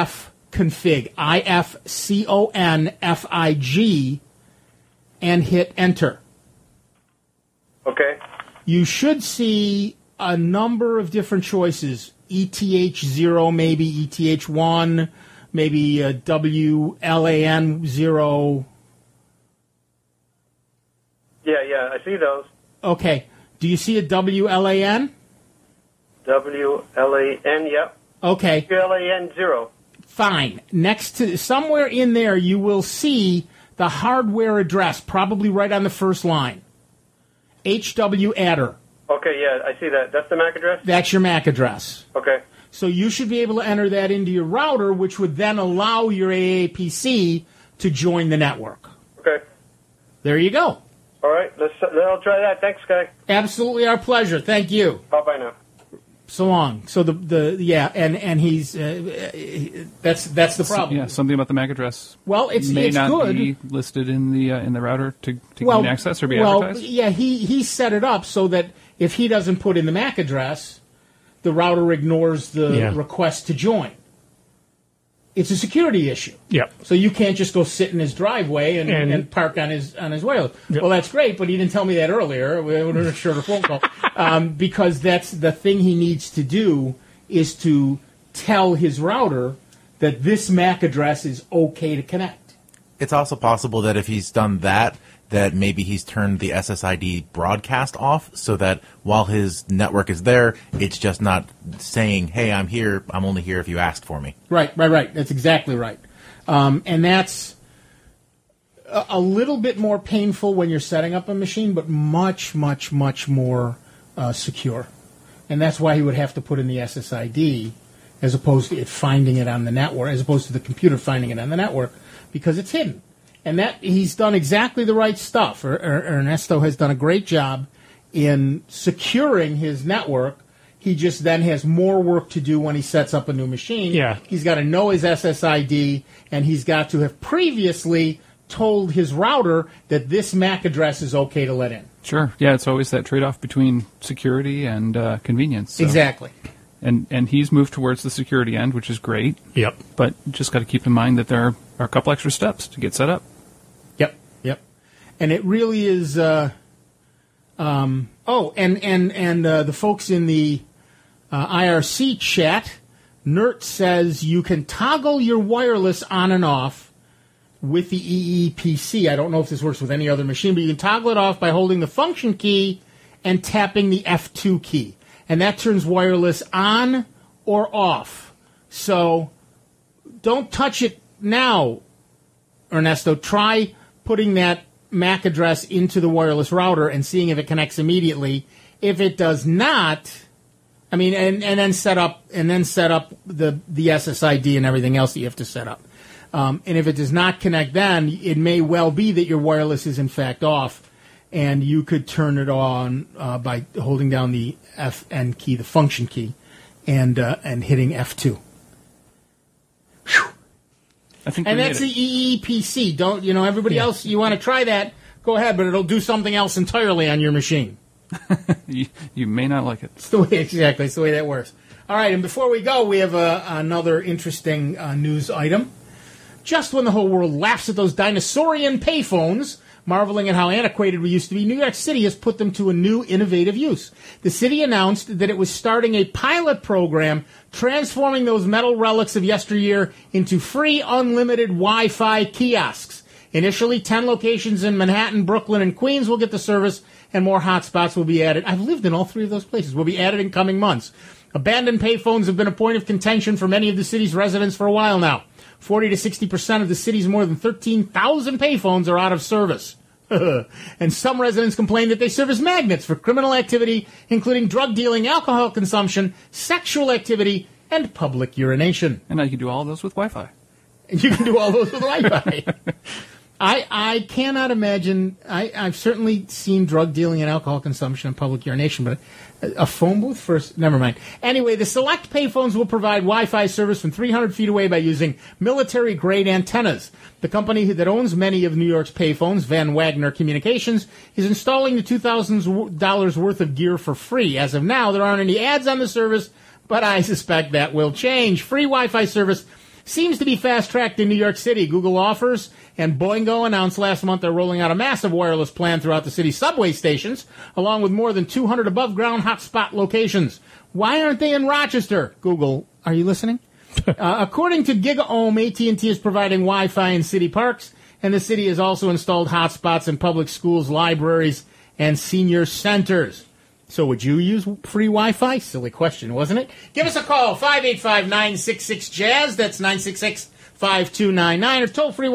IFCONFIG, and hit Enter. Okay. You should see a number of different choices. ETH0, maybe ETH1, maybe WLAN0. Yeah, I see those. Okay. Do you see a WLAN? WLAN, yep. Okay. WLAN0. Fine. Next to somewhere in there, you will see the hardware address, probably right on the first line. HW Adder. Okay, yeah, I see that. That's the MAC address? That's your MAC address. Okay. So you should be able to enter that into your router, which would then allow your AAPC to join the network. Okay. There you go. All right, I'll try that. Thanks, Guy. Absolutely our pleasure. Thank you. Bye now. So long. So and he's that's the problem. Yeah, something about the MAC address. Well, it's not good. Be listed in the router to gain access or be advertised. Yeah, he set it up so that if he doesn't put in the MAC address, the router ignores the request to join. It's a security issue. Yep. So you can't just go sit in his driveway and park on his wireless. Yep. Well, that's great, but he didn't tell me that earlier. We would have shorter phone call because that's the thing he needs to do is to tell his router that this MAC address is okay to connect. It's also possible that if he's done that maybe he's turned the SSID broadcast off so that while his network is there, it's just not saying, hey, I'm here, I'm only here if you asked for me. Right. That's exactly right. And that's a little bit more painful when you're setting up a machine, but much, much, much more secure. And that's why he would have to put in the SSID as opposed to it finding it on the network, as opposed to the computer finding it on the network, because it's hidden. And that he's done exactly the right stuff. Ernesto has done a great job in securing his network. He just then has more work to do when he sets up a new machine. Yeah. He's got to know his SSID, and he's got to have previously told his router that this MAC address is okay to let in. Sure. Yeah, it's always that trade-off between security and convenience. So. Exactly. And he's moved towards the security end, which is great. Yep. But just got to keep in mind that there are a couple extra steps to get set up. Yep. And it really is. The folks in the IRC chat, Nert says you can toggle your wireless on and off with the EEPC. I don't know if this works with any other machine, but you can toggle it off by holding the function key and tapping the F2 key. And that turns wireless on or off. So don't touch it now, Ernesto. Try putting that MAC address into the wireless router and seeing if it connects immediately. If it does not, and then set up the SSID and everything else that you have to set up. And if it does not connect, then it may well be that your wireless is in fact off, and you could turn it on by holding down the FN key, the function key, and hitting F2. I think and that's the EEPC. Don't everybody else? You want to try that? Go ahead, but it'll do something else entirely on your machine. You may not like it. It's the way, exactly. It's the way that works. All right, and before we go, we have another interesting news item. Just when the whole world laughs at those dinosaurian payphones, marveling at how antiquated we used to be, New York City has put them to a new, innovative use. The city announced that it was starting a pilot program transforming those metal relics of yesteryear into free, unlimited Wi-Fi kiosks. Initially, 10 locations in Manhattan, Brooklyn, and Queens will get the service, and more hotspots will be added. I've lived in all three of those places. Will be added in coming months. Abandoned payphones have been a point of contention for many of the city's residents for a while now. 40 to 60% of the city's more than 13,000 payphones are out of service. And some residents complain that they serve as magnets for criminal activity, including drug dealing, alcohol consumption, sexual activity, and public urination. And now you can do all of those with Wi-Fi. You can do all those with Wi-Fi. I cannot imagine. I've certainly seen drug dealing and alcohol consumption and public urination, but a phone booth first? Never mind. Anyway, the select payphones will provide Wi-Fi service from 300 feet away by using military-grade antennas. The company that owns many of New York's payphones, Van Wagner Communications, is installing the $2,000 worth of gear for free. As of now, there aren't any ads on the service, but I suspect that will change. Free Wi-Fi service seems to be fast-tracked in New York City. Google offers And Boingo announced last month they're rolling out a massive wireless plan throughout the city's subway stations, along with more than 200 above-ground hotspot locations. Why aren't they in Rochester? Google, are you listening? According to GigaOM, AT&T is providing Wi-Fi in city parks, and the city has also installed hotspots in public schools, libraries, and senior centers. So would you use free Wi-Fi? Silly question, wasn't it? Give us a call, 585-966-JAZZ. That's 966-5299, or toll-free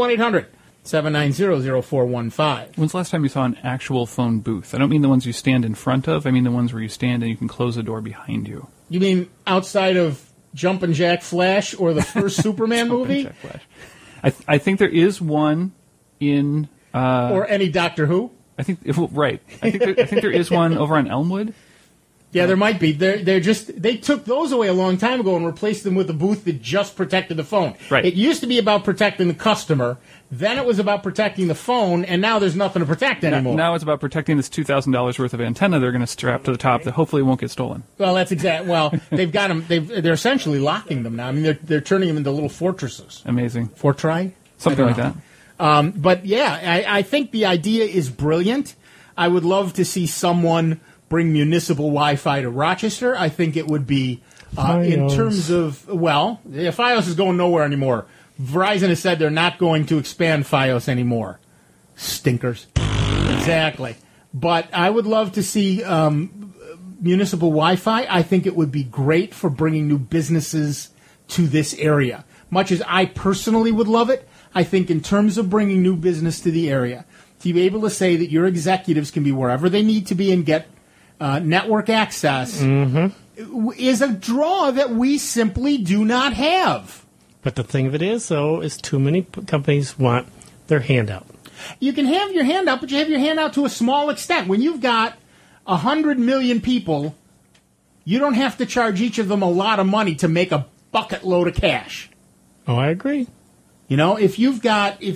1-800-790-0415. When's the last time you saw an actual phone booth? I don't mean the ones you stand in front of. I mean the ones where you stand and you can close the door behind you. You mean outside of Jumpin' Jack Flash or the first Superman movie? Jack Flash. I think there is one in... or any Doctor Who? I think right. I think there is one over on Elmwood. Yeah, there might be. They took those away a long time ago and replaced them with a booth that just protected the phone. Right. It used to be about protecting the customer. Then it was about protecting the phone, and now there's nothing to protect anymore. Now it's about protecting this $2,000 worth of antenna they're going to strap to the top that hopefully won't get stolen. Well, that's exact. Well, they've got them. They're essentially locking them now. I mean, they're turning them into little fortresses. Amazing. Fortri? Something like that. But yeah, I think the idea is brilliant. I would love to see someone bring municipal Wi-Fi to Rochester. I think it would be, in terms of, well, Fios is going nowhere anymore. Verizon has said they're not going to expand Fios anymore. Stinkers. Exactly. But I would love to see municipal Wi-Fi. I think it would be great for bringing new businesses to this area. Much as I personally would love it, I think in terms of bringing new business to the area, to be able to say that your executives can be wherever they need to be and get network access is a draw that we simply do not have. But the thing of it is, though, is too many companies want their handout. You can have your handout, but you have your handout to a small extent. When you've got 100 million people, you don't have to charge each of them a lot of money to make a bucket load of cash. Oh, I agree. You know, if you tell me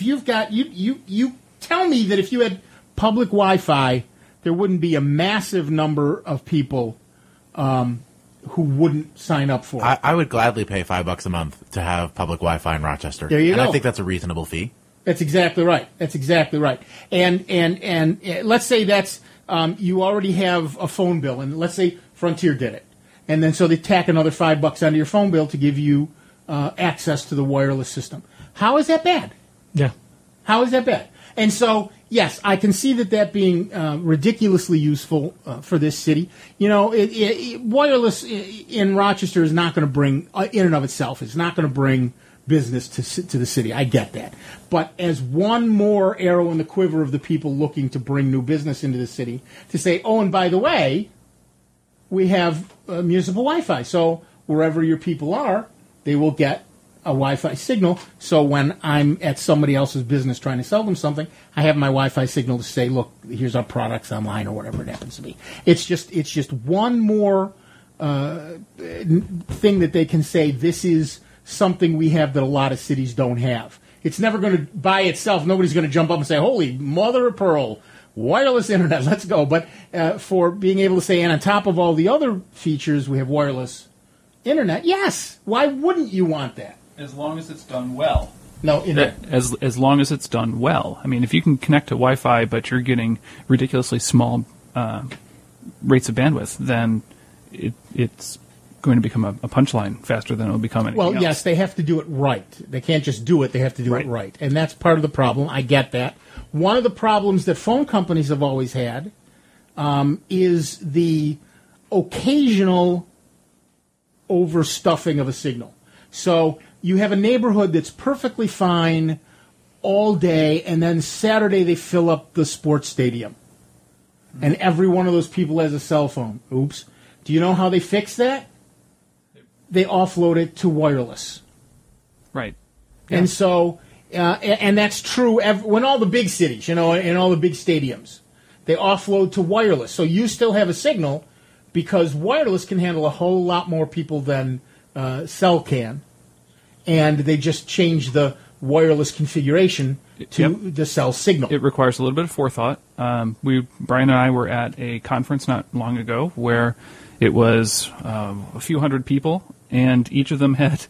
that if you had public Wi-Fi, there wouldn't be a massive number of people who wouldn't sign up for it. I would gladly pay $5 a month to have public Wi-Fi in Rochester. There you go. I think that's a reasonable fee. That's exactly right. And let's say that's you already have a phone bill, and let's say Frontier did it, and then so they tack another $5 onto your phone bill to give you access to the wireless system. How is that bad? Yeah. How is that bad? And so, yes, I can see that being ridiculously useful for this city. You know, wireless in Rochester is not going to bring, in and of itself, it's not going to bring business to the city. I get that. But as one more arrow in the quiver of the people looking to bring new business into the city, to say, oh, and by the way, we have municipal Wi-Fi. So wherever your people are, they will get a Wi-Fi signal, so when I'm at somebody else's business trying to sell them something, I have my Wi-Fi signal to say, look, here's our products online or whatever it happens to be. It's just one more thing that they can say, this is something we have that a lot of cities don't have. It's never going to, by itself, nobody's going to jump up and say, holy mother of pearl, wireless internet, let's go. But for being able to say, and on top of all the other features, we have wireless internet, yes, why wouldn't you want that? As long as it's done well. No, as long as it's done well. I mean, if you can connect to Wi-Fi, but you're getting ridiculously small rates of bandwidth, then it's going to become a punchline faster than it will become anything else. Well, yes, they have to do it right. They can't just do it; they have to do it right, and that's part of the problem. I get that. One of the problems that phone companies have always had is the occasional overstuffing of a signal. So you have a neighborhood that's perfectly fine all day, and then Saturday they fill up the sports stadium. And every one of those people has a cell phone. Oops. Do you know how they fix that? They offload it to wireless. Right. Yeah. And so, and that's true when all the big cities, you know, in all the big stadiums, they offload to wireless. So you still have a signal because wireless can handle a whole lot more people than cell can. And they just change the wireless configuration to the cell signal. It requires a little bit of forethought. Brian and I were at a conference not long ago where it was a few hundred people, and each of them had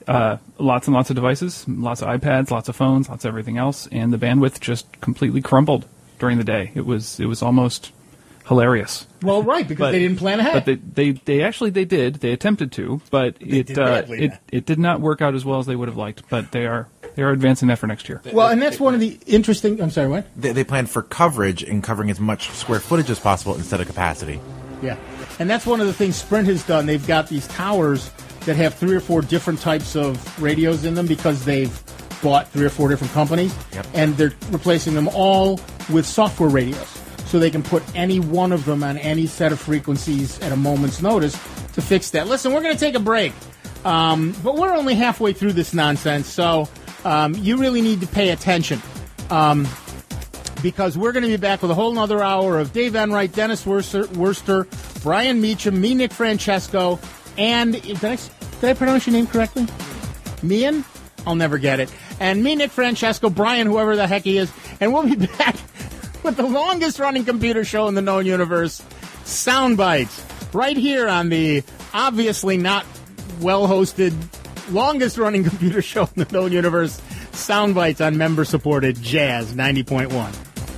lots and lots of devices, lots of iPads, lots of phones, lots of everything else, and the bandwidth just completely crumbled during the day. It was almost hilarious. Well, right, because they didn't plan ahead. But they actually did. They attempted to, but it did not work out as well as they would have liked. But they are advancing that for next year. Well, and that's one of the interesting. I'm sorry, what? They planned for coverage and covering as much square footage as possible instead of capacity. Yeah, and that's one of the things Sprint has done. They've got these towers that have 3 or 4 different types of radios in them because they've bought 3 or 4 different companies, and they're replacing them all with software radios. So they can put any one of them on any set of frequencies at a moment's notice to fix that. Listen, we're going to take a break, but we're only halfway through this nonsense, so you really need to pay attention because we're going to be back with a whole nother hour of Dave Enright, Dennis Worcester, Brian Meacham, me, Nick Francesco, and did I pronounce your name correctly? Mian? I'll never get it. And me, Nick Francesco, Brian, whoever the heck he is, and we'll be back with the longest-running computer show in the known universe, Soundbites, right here on the obviously not well-hosted, longest-running computer show in the known universe, Soundbites on member-supported Jazz 90.1.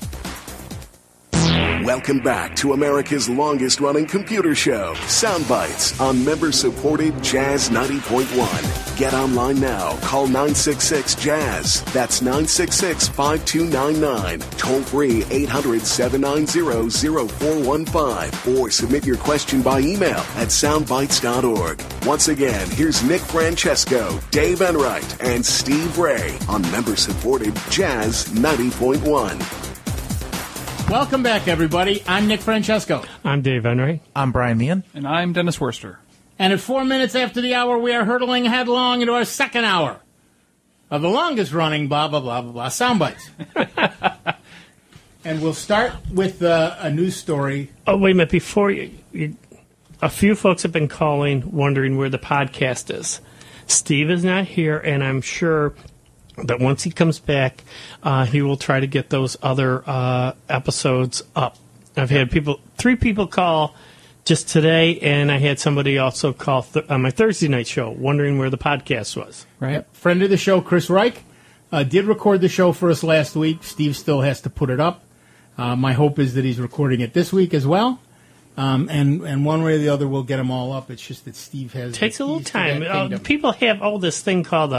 Welcome back to America's longest-running computer show, Soundbites, on member-supported Jazz 90.1. Get online now. Call 966-JAZZ. That's 966-5299. Toll-free 800-790-0415. Or submit your question by email at soundbites.org. Once again, here's Nick Francesco, Dave Enright, and Steve Ray on member-supported Jazz 90.1. Welcome back, everybody. I'm Nick Francesco. I'm Dave Enright. I'm Brian Meehan. And I'm Dennis Worcester. And at 4 minutes after the hour, we are hurtling headlong into our second hour of the longest-running blah, blah, blah, blah, blah, Soundbites. And we'll start with a news story. Oh, wait a minute. Before a few folks have been calling, wondering where the podcast is. Steve is not here, and I'm sure that once he comes back, he will try to get those other episodes up. I've had 3 people call just today, and I had somebody also call on my Thursday night show, wondering where the podcast was. Right. Yep. Friend of the show, Chris Reich, did record the show for us last week. Steve still has to put it up. My hope is that he's recording it this week as well. And one way or the other, we'll get them all up. It's just that Steve has... Takes a little time. People have all this thing called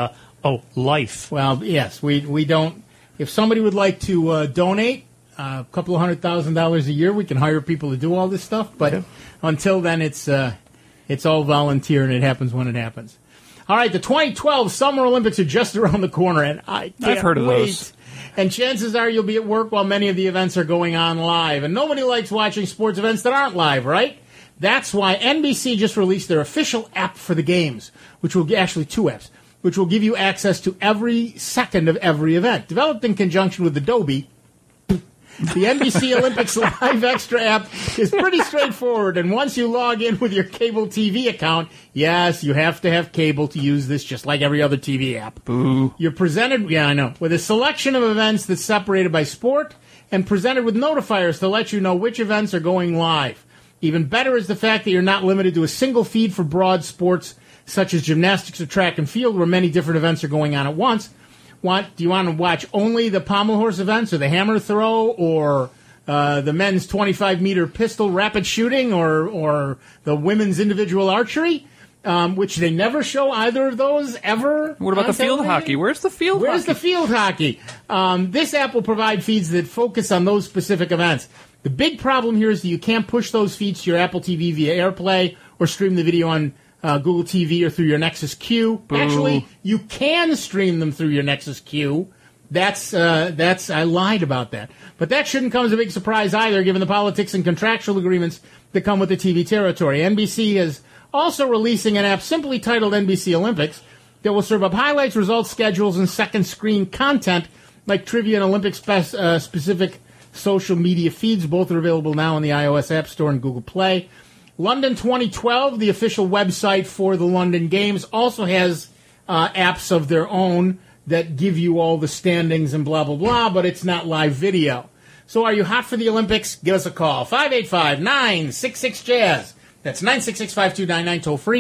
life. Well, yes, we don't. If somebody would like to donate a couple of $100,000 a year, we can hire people to do all this stuff. But until then, it's all volunteer, and it happens when it happens. All right, the 2012 Summer Olympics are just around the corner, and I've heard of those. And chances are you'll be at work while many of the events are going on live. And nobody likes watching sports events that aren't live, right? That's why NBC just released their official app for the games, which will actually 2 apps. Which will give you access to every second of every event. Developed in conjunction with Adobe, the NBC Olympics Live Extra app is pretty straightforward. And once you log in with your cable TV account, yes, you have to have cable to use this, just like every other TV app. Boo. You're presented, with a selection of events that's separated by sport and presented with notifiers to let you know which events are going live. Even better is the fact that you're not limited to a single feed for broad sports such as gymnastics or track and field, where many different events are going on at once. Do you want to watch only the pommel horse events or the hammer throw or the men's 25-meter pistol rapid shooting or the women's individual archery, which they never show either of those ever? What about the field hockey? Where's the field hockey? Where's the field hockey? This app will provide feeds that focus on those specific events. The big problem here is that you can't push those feeds to your Apple TV via AirPlay or stream the video on Google TV or through your Nexus Q. Boo. Actually, you can stream them through your Nexus Q. I lied about that. But that shouldn't come as a big surprise either, given the politics and contractual agreements that come with the TV territory. NBC is also releasing an app simply titled NBC Olympics that will serve up highlights, results, schedules, and second screen content like trivia and Olympic specific social media feeds. Both are available now on the iOS App Store and Google Play. London 2012, the official website for the London Games, also has apps of their own that give you all the standings and blah, blah, blah, but it's not live video. So are you hot for the Olympics? Give us a call. 585-966-JAZZ. That's 966-5299, toll free.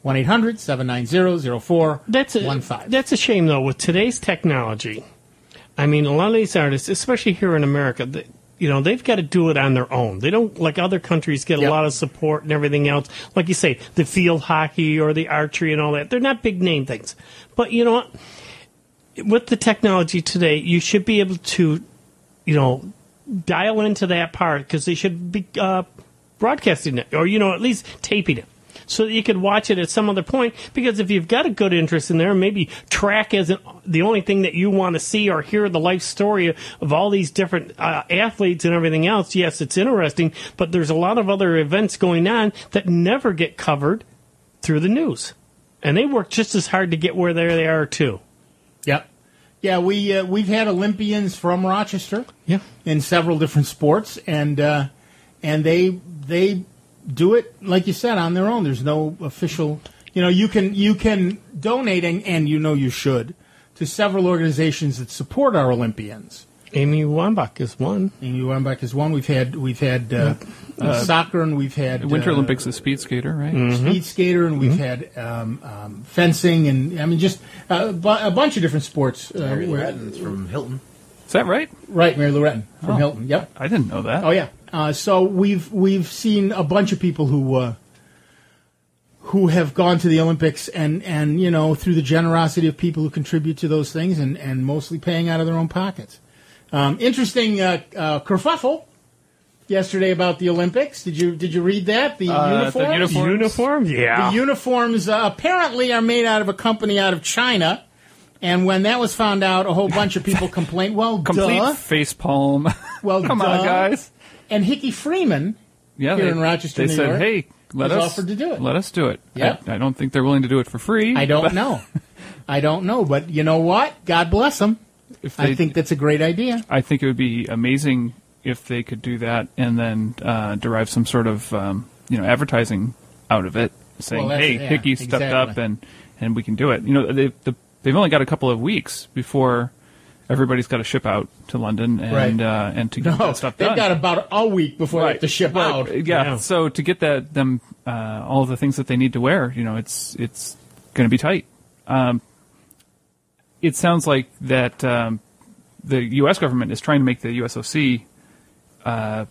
1-800-790-0415. That's a shame, though, with today's technology. I mean, a lot of these artists, especially here in America, they've got to do it on their own. They don't, like other countries, get a lot of support and everything else. Like you say, the field hockey or the archery and all that. They're not big name things. But you know what? With the technology today, you should be able to, dial into that part because they should be broadcasting it or, at least taping it. So that you could watch it at some other point, because if you've got a good interest in there, maybe track isn't the only thing that you want to see or hear the life story of all these different athletes and everything else. Yes, it's interesting, but there's a lot of other events going on that never get covered through the news. And they work just as hard to get where they are, too. Yep. Yeah, we've had Olympians from Rochester in several different sports, and they do it, like you said, on their own. There's no official, you can donate, and you should, to several organizations that support our Olympians. Amy Wambach is one. We've had soccer, and we've had Winter Olympics is speed skater, right? Mm-hmm. Speed skater, and we've had fencing, and just a bunch of different sports. Mary Lou Retton's from Hilton. Is that right? Right, Mary Lou Retton from Hilton. Yep, I didn't know that. Oh yeah. So we've seen a bunch of people who have gone to the Olympics and through the generosity of people who contribute to those things and mostly paying out of their own pockets. Interesting kerfuffle yesterday about the Olympics. Did you read that? The uniforms? Uniforms? Yeah. The uniforms apparently are made out of a company out of China. And when that was found out, a whole bunch of people complained. Well, complete duh. facepalm. Well, come on, guys. And Hickey Freeman here in Rochester, New York, hey, let us offered to do it. Let us do it. Yep. I don't think they're willing to do it for free. I don't know. But you know what? God bless them. I think that's a great idea. I think it would be amazing if they could do that and then derive some sort of advertising out of it, saying, Hickey stepped up and we can do it. They've only got a couple of weeks before everybody's got to ship out to London and to get that stuff done. They've got about a week before they have to ship out. Yeah, so to get them all of the things that they need to wear, it's going to be tight. It sounds like that the U.S. government is trying to make the USOC come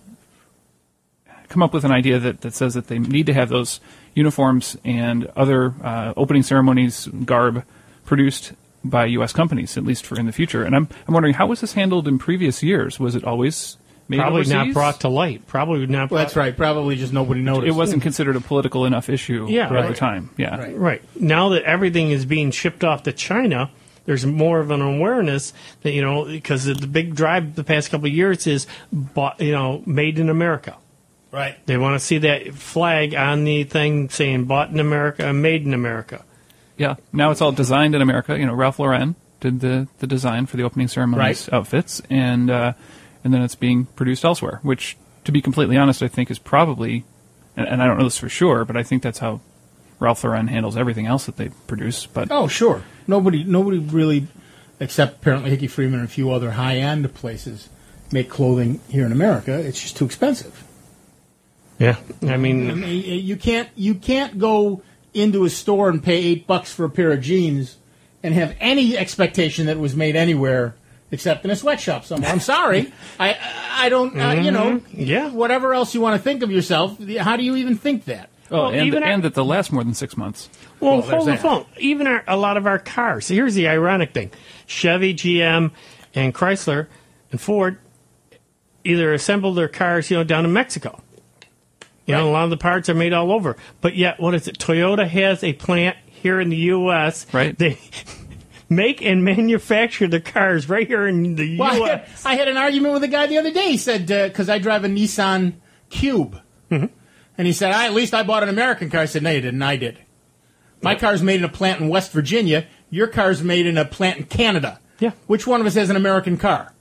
up with an idea that says that they need to have those uniforms and other opening ceremonies garb produced by U.S. companies, at least for in the future. And I'm wondering, how was this handled in previous years? Was it always made overseas? Not brought to light. Probably not. Well, that's right. Probably just nobody noticed. It wasn't considered a political enough issue at the time. Yeah, right. Now that everything is being shipped off to China, there's more of an awareness that because the big drive the past couple of years is made in America. Right. They want to see that flag on the thing saying "Bought in America" and "Made in America." Yeah, now it's all designed in America. Ralph Lauren did the design for the opening ceremonies outfits, and then it's being produced elsewhere. Which, to be completely honest, I think is probably, and I don't know this for sure, but I think that's how Ralph Lauren handles everything else that they produce. But sure, nobody really, except apparently Hickey Freeman and a few other high-end places, make clothing here in America. It's just too expensive. Yeah, I mean you can't go into a store and pay $8 for a pair of jeans and have any expectation that it was made anywhere except in a sweatshop somewhere. I'm sorry. I don't, whatever else you want to think of yourself, how do you even think that? And that they'll last more than 6 months. Well, hold the phone. Even a lot of our cars. Here's the ironic thing. Chevy, GM, and Chrysler and Ford either assemble their cars, down in Mexico. A lot of the parts are made all over. But yet, what is it? Toyota has a plant here in the U.S. Right. They make and manufacture the cars right here in the U.S. I had an argument with a guy the other day. He said, because I drive a Nissan Cube. Mm-hmm. And he said, at least I bought an American car. I said, no, you didn't. I did. My car's made in a plant in West Virginia. Your car's made in a plant in Canada. Yeah. Which one of us has an American car?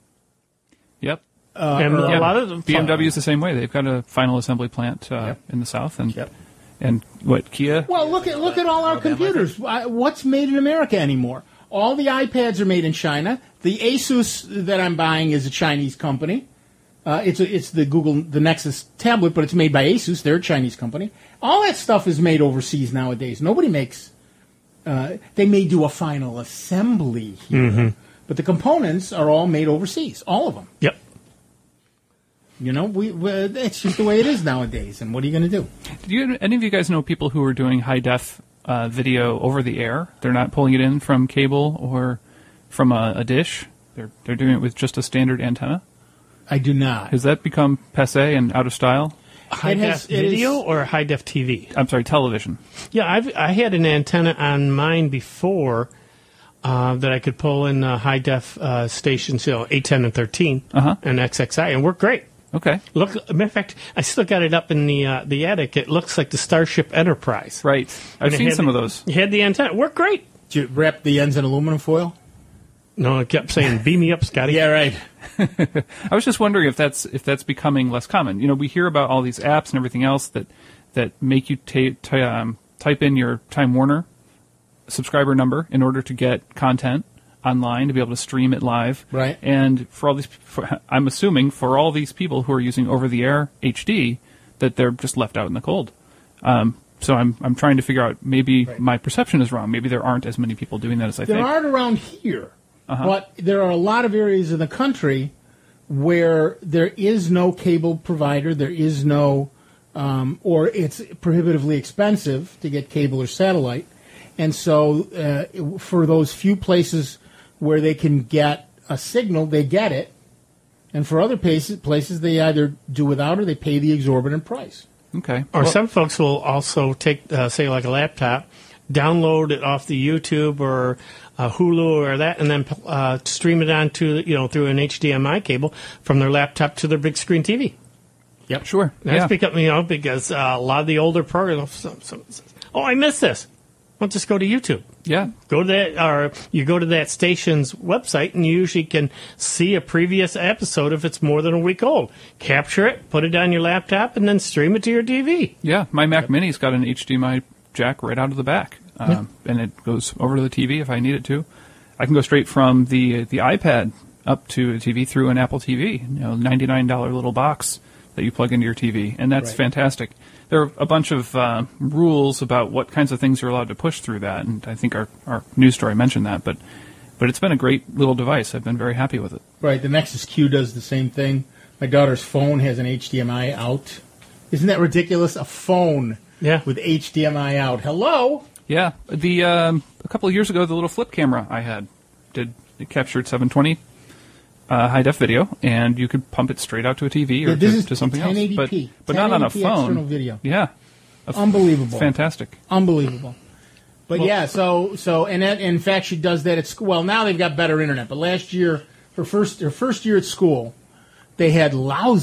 Yep. And a lot of them. BMW is the same way. They've got a final assembly plant in the South, and what Kia? Well, look at all our computers. What's made in America anymore? All the iPads are made in China. The Asus that I'm buying is a Chinese company. It's the Nexus tablet, but it's made by Asus. They're a Chinese company. All that stuff is made overseas nowadays. Nobody makes. They may do a final assembly here, but the components are all made overseas. All of them. Yep. You know, it's just the way it is nowadays. And what are you going to do? Do any of you guys know people who are doing high def video over the air? They're not pulling it in from cable or from a dish. They're doing it with just a standard antenna. I do not. Has that become passé and out of style? High def video or high def TV? I'm sorry, television. Yeah, I had an antenna on mine before that I could pull in high def stations, 8, 10, and 13, and XXI, and worked great. Okay. Look, matter of fact, I still got it up in the attic. It looks like the Starship Enterprise. Right. I've seen some of those. You had the antenna. It worked great. Did you wrap the ends in aluminum foil? No, it kept saying, "Beam me up, Scotty." Yeah, right. I was just wondering if that's becoming less common. You know, we hear about all these apps and everything else that make you type in your Time Warner subscriber number in order to get content online, to be able to stream it live. Right. And I'm assuming for all these people who are using over-the-air HD, that they're just left out in the cold. So I'm trying to figure out, maybe my perception is wrong. Maybe there aren't as many people doing that as I think. There aren't around here, but there are a lot of areas in the country where there is no cable provider. There is no, or it's prohibitively expensive to get cable or satellite. And so for those few places where they can get a signal, they get it. And for other places they either do without or they pay the exorbitant price. Okay. Or some folks will also take, say, like a laptop, download it off the YouTube or Hulu or that, and then stream it onto, through an HDMI cable from their laptop to their big screen TV. Yep. Sure. That's become, because a lot of the older programs, I missed this. Well, just go to YouTube. Yeah. Go to that, or you go to that station's website, and you usually can see a previous episode if it's more than a week old. Capture it, put it on your laptop, and then stream it to your TV. Yeah, my Mac Mini's got an HDMI jack right out of the back, and it goes over to the TV if I need it to. I can go straight from the iPad up to a TV through an Apple TV, $99 little box that you plug into your TV, and that's fantastic. There are a bunch of rules about what kinds of things you're allowed to push through that, and I think our news story mentioned that, but it's been a great little device. I've been very happy with it. Right, the Nexus Q does the same thing. My daughter's phone has an HDMI out. Isn't that ridiculous? A phone with HDMI out. Hello? Yeah, a couple of years ago, the little flip camera I had it captured 720 high def video, and you could pump it straight out to a TV or to something else. 1080p. But not on a phone. External video. Yeah, unbelievable. Fantastic. Unbelievable. But so in fact she does that at school. Well, now they've got better internet. But last year, her first year at school, they had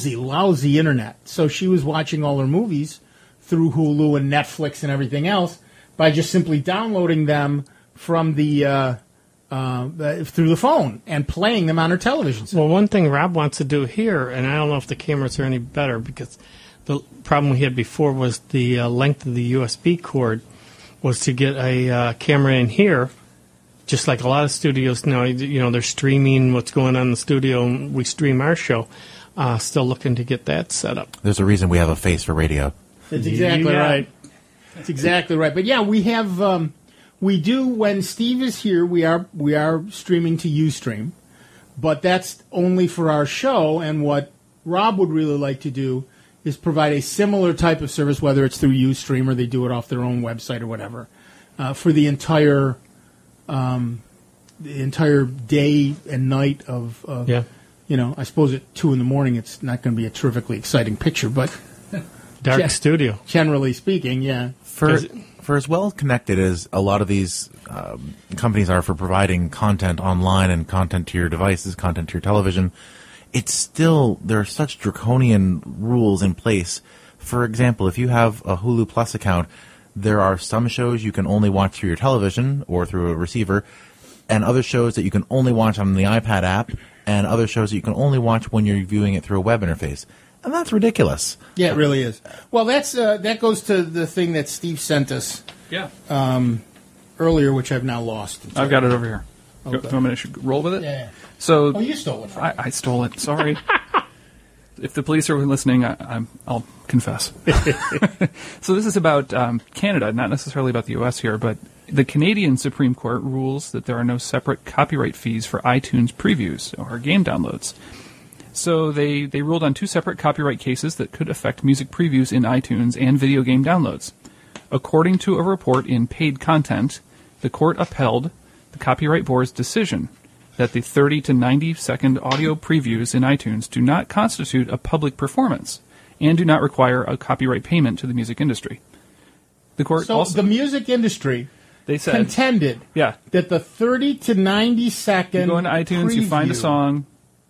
lousy internet. So she was watching all her movies through Hulu and Netflix and everything else by just simply downloading them from the through the phone and playing them on her television set. Well, one thing Rob wants to do here, and I don't know if the cameras are any better, because the problem we had before was the length of the USB cord, was to get a camera in here, just like a lot of studios now, they're streaming what's going on in the studio, and we stream our show. Still looking to get that set up. There's a reason we have a face for radio. That's exactly right. That's exactly right. But yeah, we have... we do, when Steve is here, we are streaming to Ustream, but that's only for our show, and what Rob would really like to do is provide a similar type of service, whether it's through Ustream or they do it off their own website or whatever, for the entire day and night of I suppose at 2 a.m. it's not going to be a terrifically exciting picture, but dark studio. Generally speaking, yeah. For as well connected as a lot of these companies are for providing content online and content to your devices, content to your television, it's still, there are such draconian rules in place. For example, if you have a Hulu Plus account, there are some shows you can only watch through your television or through a receiver, and other shows that you can only watch on the iPad app, and other shows that you can only watch when you're viewing it through a web interface. And that's ridiculous. Yeah, it really is. Well, that goes to the thing that Steve sent us earlier, which I've now lost. I've got it over here. Okay. Do you want me to roll with it? Yeah. So, you stole it from me. I stole it. Sorry. if the police are listening, I'll confess. So this is about Canada, not necessarily about the U.S. here, but the Canadian Supreme Court rules that there are no separate copyright fees for iTunes previews or game downloads. So they ruled on 2 separate copyright cases that could affect music previews in iTunes and video game downloads. According to a report in Paid Content, the court upheld the Copyright Board's decision that the 30 to 90-second audio previews in iTunes do not constitute a public performance and do not require a copyright payment to the music industry. The court the music industry contended that the 30 to 90-second you go into iTunes, you find a song,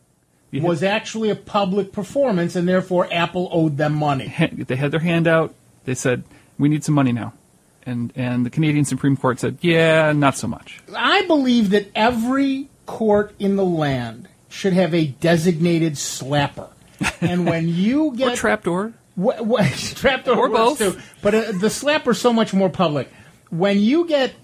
was actually a public performance, and therefore Apple owed them money. They had their hand out. They said, we need some money now. And the Canadian Supreme Court said, yeah, not so much. I believe that every court in the land should have a designated slapper. And when you get... or trapdoor. Trapdoor or both. Too. But the slapper's so much more public. When you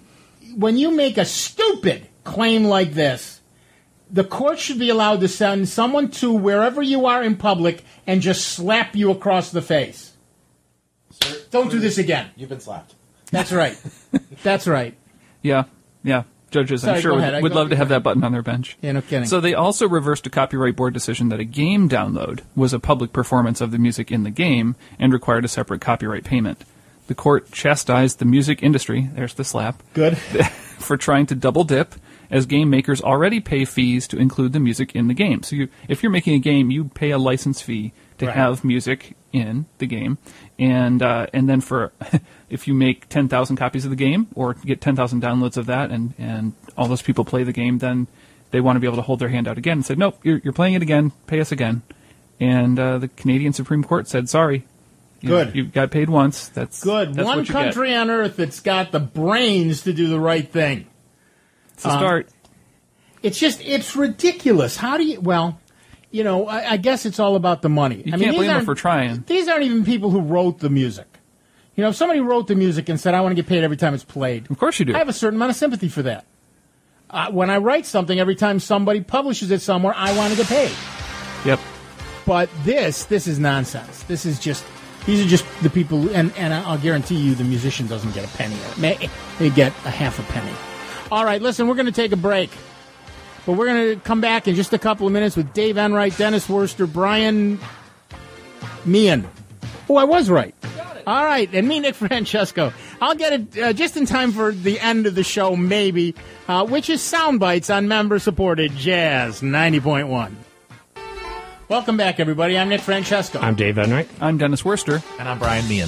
make a stupid claim like this, the court should be allowed to send someone to wherever you are in public and just slap you across the face. Sir, don't do this again. You've been slapped. That's right. That's right. Yeah. Judges, I'm sure, would love to have that button on their bench. Yeah, no kidding. So they also reversed a Copyright Board decision that a game download was a public performance of the music in the game and required a separate copyright payment. The court chastised the music industry, there's the slap, good, for trying to double dip, as game makers already pay fees to include the music in the game. So if you're making a game, you pay a license fee to have music in the game, and then for if you make 10,000 copies of the game or get 10,000 downloads of that, and all those people play the game, then they want to be able to hold their hand out again and say, nope, you're playing it again, pay us again. And the Canadian Supreme Court said, sorry. Good. You got paid once. That's good. That's one country on earth that's got the brains to do the right thing. It's a start. It's ridiculous. How do you, I guess it's all about the money. You can't blame them for trying. These aren't even people who wrote the music. If somebody wrote the music and said, I want to get paid every time it's played. Of course you do. I have a certain amount of sympathy for that. When I write something, every time somebody publishes it somewhere, I want to get paid. Yep. But this is nonsense. These are just the people, and I'll guarantee you the musician doesn't get a penny. They get a half a penny. All right, listen, we're going to take a break. But we're going to come back in just a couple of minutes with Dave Enright, Dennis Worster, Brian Meehan. Oh, I was right. All right, and me, Nick Francesco. I'll get it just in time for the end of the show, maybe, which is Sound Bites on member-supported Jazz 90.1. Welcome back, everybody. I'm Nick Francesco. I'm Dave Enright. I'm Dennis Worster. And I'm Brian Meehan.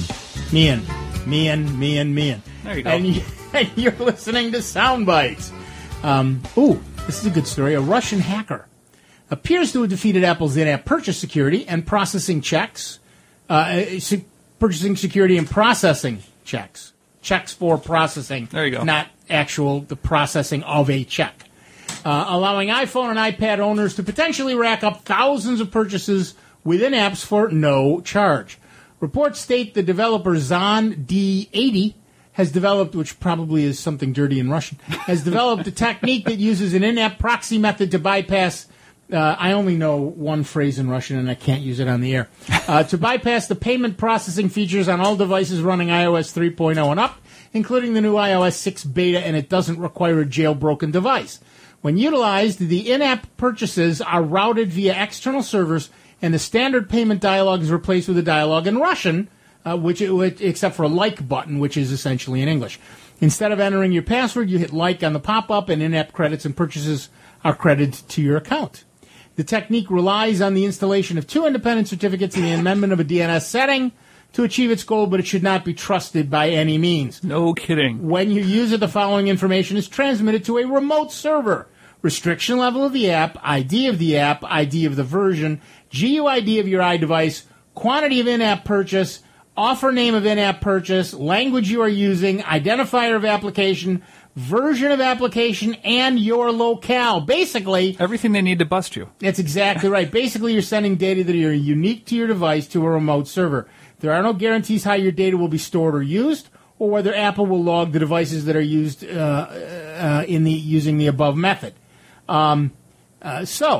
Meehan. There you go. And you're listening to Sound Bites. This is a good story. A Russian hacker appears to have defeated Apple's in-app purchase security and processing checks. Purchasing security and processing checks. Checks for processing. There you go. Not the processing of a check. Allowing iPhone and iPad owners to potentially rack up thousands of purchases within apps for no charge. Reports state the developer Zon D80 has developed, which probably is something dirty in Russian, has developed a technique that uses an in-app proxy method to bypass, I only know one phrase in Russian and I can't use it on the air, to bypass the payment processing features on all devices running iOS 3.0 and up, including the new iOS 6 beta, and it doesn't require a jailbroken device. When utilized, the in-app purchases are routed via external servers, and the standard payment dialog is replaced with a dialog in Russian, except for a like button, which is essentially in English. Instead of entering your password, you hit like on the pop-up, and in-app credits and purchases are credited to your account. The technique relies on the installation of 2 independent certificates and the amendment of a DNS setting to achieve its goal, but it should not be trusted by any means. No kidding. When you use it, the following information is transmitted to a remote server. Restriction level of the app, ID of the app, ID of the version, GUID of your iDevice, quantity of in-app purchase, offer name of in-app purchase, language you are using, identifier of application, version of application, and your locale. Basically, everything they need to bust you. That's exactly right. Basically, you're sending data that are unique to your device to a remote server. There are no guarantees how your data will be stored or used, or whether Apple will log the devices that are used using the above method. So,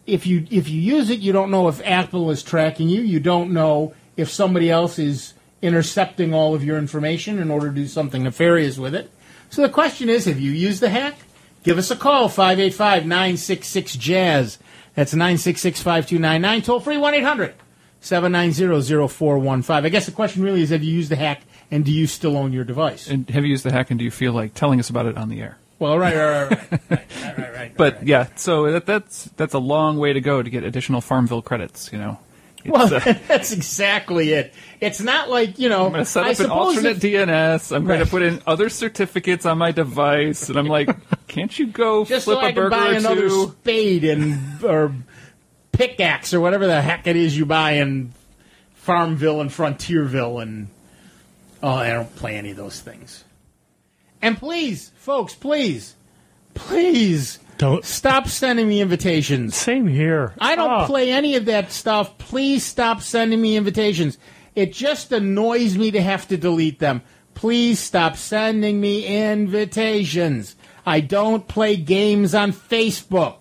if you use it, you don't know if Apple is tracking you. You don't know if somebody else is intercepting all of your information in order to do something nefarious with it. So the question is, have you used the hack? Give us a call, 585-966-JAZZ. That's 966-5299. Toll free, 1-800-790-0415. I guess the question really is, have you used the hack, and do you still own your device? And have you used the hack, and do you feel like telling us about it on the air? Well, right. But yeah, so that's a long way to go to get additional Farmville credits, you know. Well, that's exactly it. It's not like, you know, I'm going to set up an alternate DNS. I'm going to put in other certificates on my device, and I'm like, can't you go just flip so I a burger can buy or another two? spade or pickaxe or whatever the heck it is you buy in Farmville and Frontierville, and I don't play any of those things. And please, folks, please Don't stop sending me invitations. Same here. I don't play any of that stuff. Please stop sending me invitations. It just annoys me to have to delete them. Please stop sending me invitations. I don't play games on Facebook.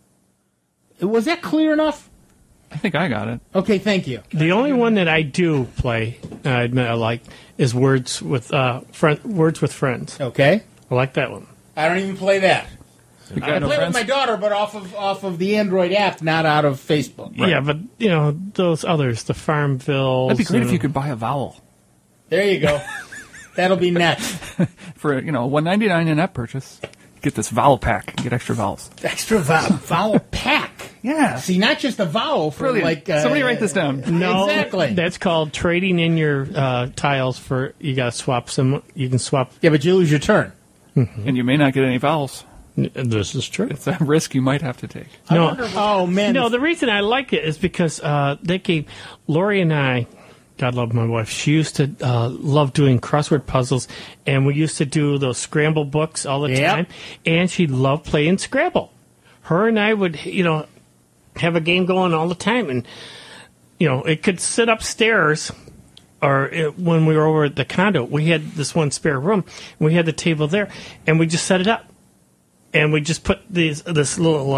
Was that clear enough? I think I got it. Okay, thank you. The only one that I do play, I admit I like, is Words with Friends. Okay. I like that one. I don't even play that. You got I no play friends? with my daughter, but off of the Android app, not out of Facebook. Yeah, but, you know, those others, the Farmville. That'd be great if you could buy a vowel There you go. That'll be next. for $1.99 in-app purchase. Get this vowel pack and get extra vowels. Extra vowel pack. Yeah. See, not just a vowel for Brilliant. Somebody write this down. No, Exactly. That's called trading in your tiles for, you got to swap some, you can swap. Yeah, but you lose your turn. And you may not get any vowels. This is true. It's a risk you might have to take. No, Oh, man. no, the reason I like it is because they gave, Lori and I, God love my wife, she used to love doing crossword puzzles, and we used to do those Scramble books all the Yep. time, and she loved playing Scrabble. Her and I would, have a game going all the time, and, it could sit upstairs, or when we were over at the condo, we had this one spare room, and we had the table there, and we just set it up. And we just put this little,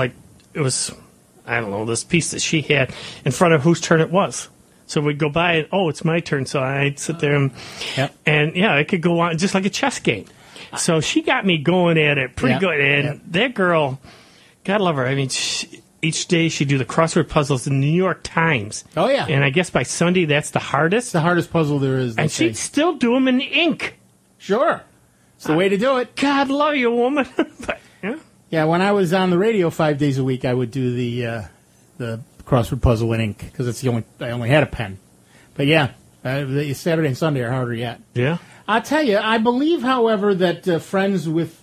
this piece that she had in front of whose turn it was. So we'd go by and, it's my turn. So I'd sit there and, it could go on just like a chess game. So she got me going at it pretty good. And that girl, God love her. I mean, each day she'd do the crossword puzzles in the New York Times. Oh, yeah. And I guess by Sunday that's the hardest. It's the hardest puzzle there is. And she'd still do them in ink. Sure. It's the way to do it. God love you, woman. But, Yeah, when I was on the radio 5 days a week, I would do the crossword puzzle in ink because I only had a pen. But yeah, Saturday and Sunday are harder yet. Yeah. I'll tell you, I believe, however, that Friends with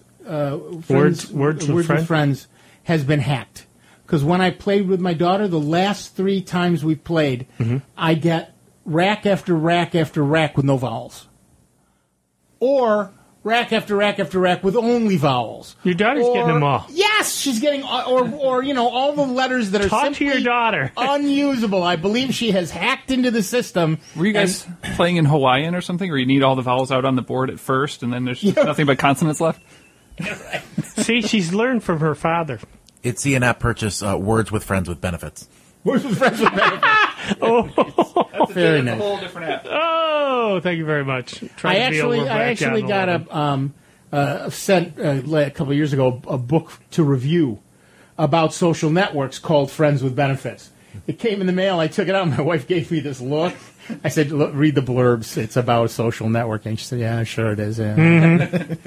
Friends has been hacked. Because when I played with my daughter, the last 3 times we played, I get rack after rack after rack with no vowels, or rack after rack after rack with only vowels. Your daughter's getting them all. Yes, she's getting, or all the letters that are Talk simply to your daughter. unusable. I believe she has hacked into the system. Were you guys playing in Hawaiian or something, where you need all the vowels out on the board at first, and then there's just nothing but consonants left? See, she's learned from her father. It's the in-app purchase, Words with Friends with Benefits. Words with Friends with benefits. Very nice. A whole different app. Oh, thank you very much. I actually got sent a couple of years ago a book to review about social networks called Friends with Benefits. It came in the mail. I took it out. And my wife gave me this look. I said, "Look, read the blurbs. It's about social networking." She said, "Yeah, sure it is." Yeah.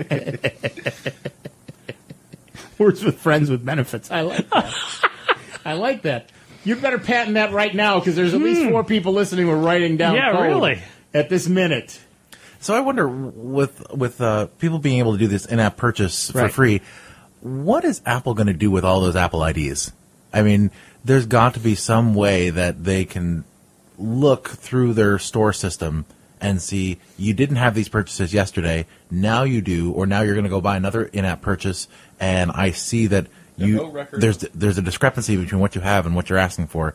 Words with Friends with Benefits. I like that. I like that. You better patent that right now because there's at least 4 people listening who are writing down Yeah, code really. at this minute. So I wonder, with people being able to do this in-app purchase for Right. free, what is Apple going to do with all those Apple IDs? I mean, there's got to be some way that they can look through their store system and see, you didn't have these purchases yesterday, now you do, or now you're going to go buy another in-app purchase, and I see that there's a discrepancy between what you have and what you're asking for.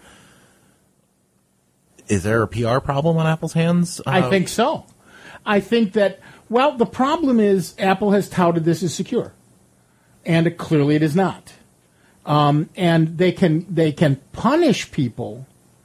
Is there a PR problem on Apple's hands? I think so. I think that, the problem is Apple has touted this as secure, and clearly it is not. And they can punish people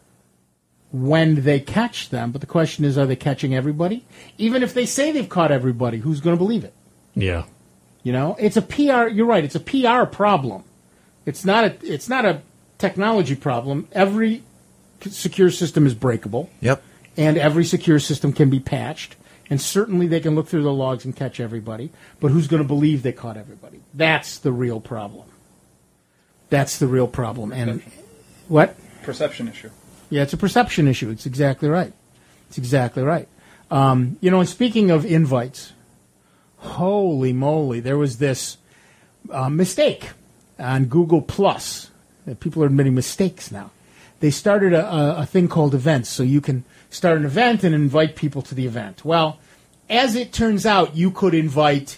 when they catch them, but the question is, are they catching everybody? Even if they say they've caught everybody, who's going to believe it? Yeah. You know, it's a PR. You're right. It's a PR problem. It's not a technology problem. Every secure system is breakable. Yep. And every secure system can be patched. And certainly they can look through the logs and catch everybody. But who's going to believe they caught everybody? That's the real problem. That's the real problem. And what? Perception issue. Yeah, it's a perception issue. It's exactly right. It's exactly right. You know, and speaking of invites, holy moly, there was this mistake on Google Plus. People are admitting mistakes now. They started a thing called events, so you can start an event and invite people to the event. Well, as it turns out, you could invite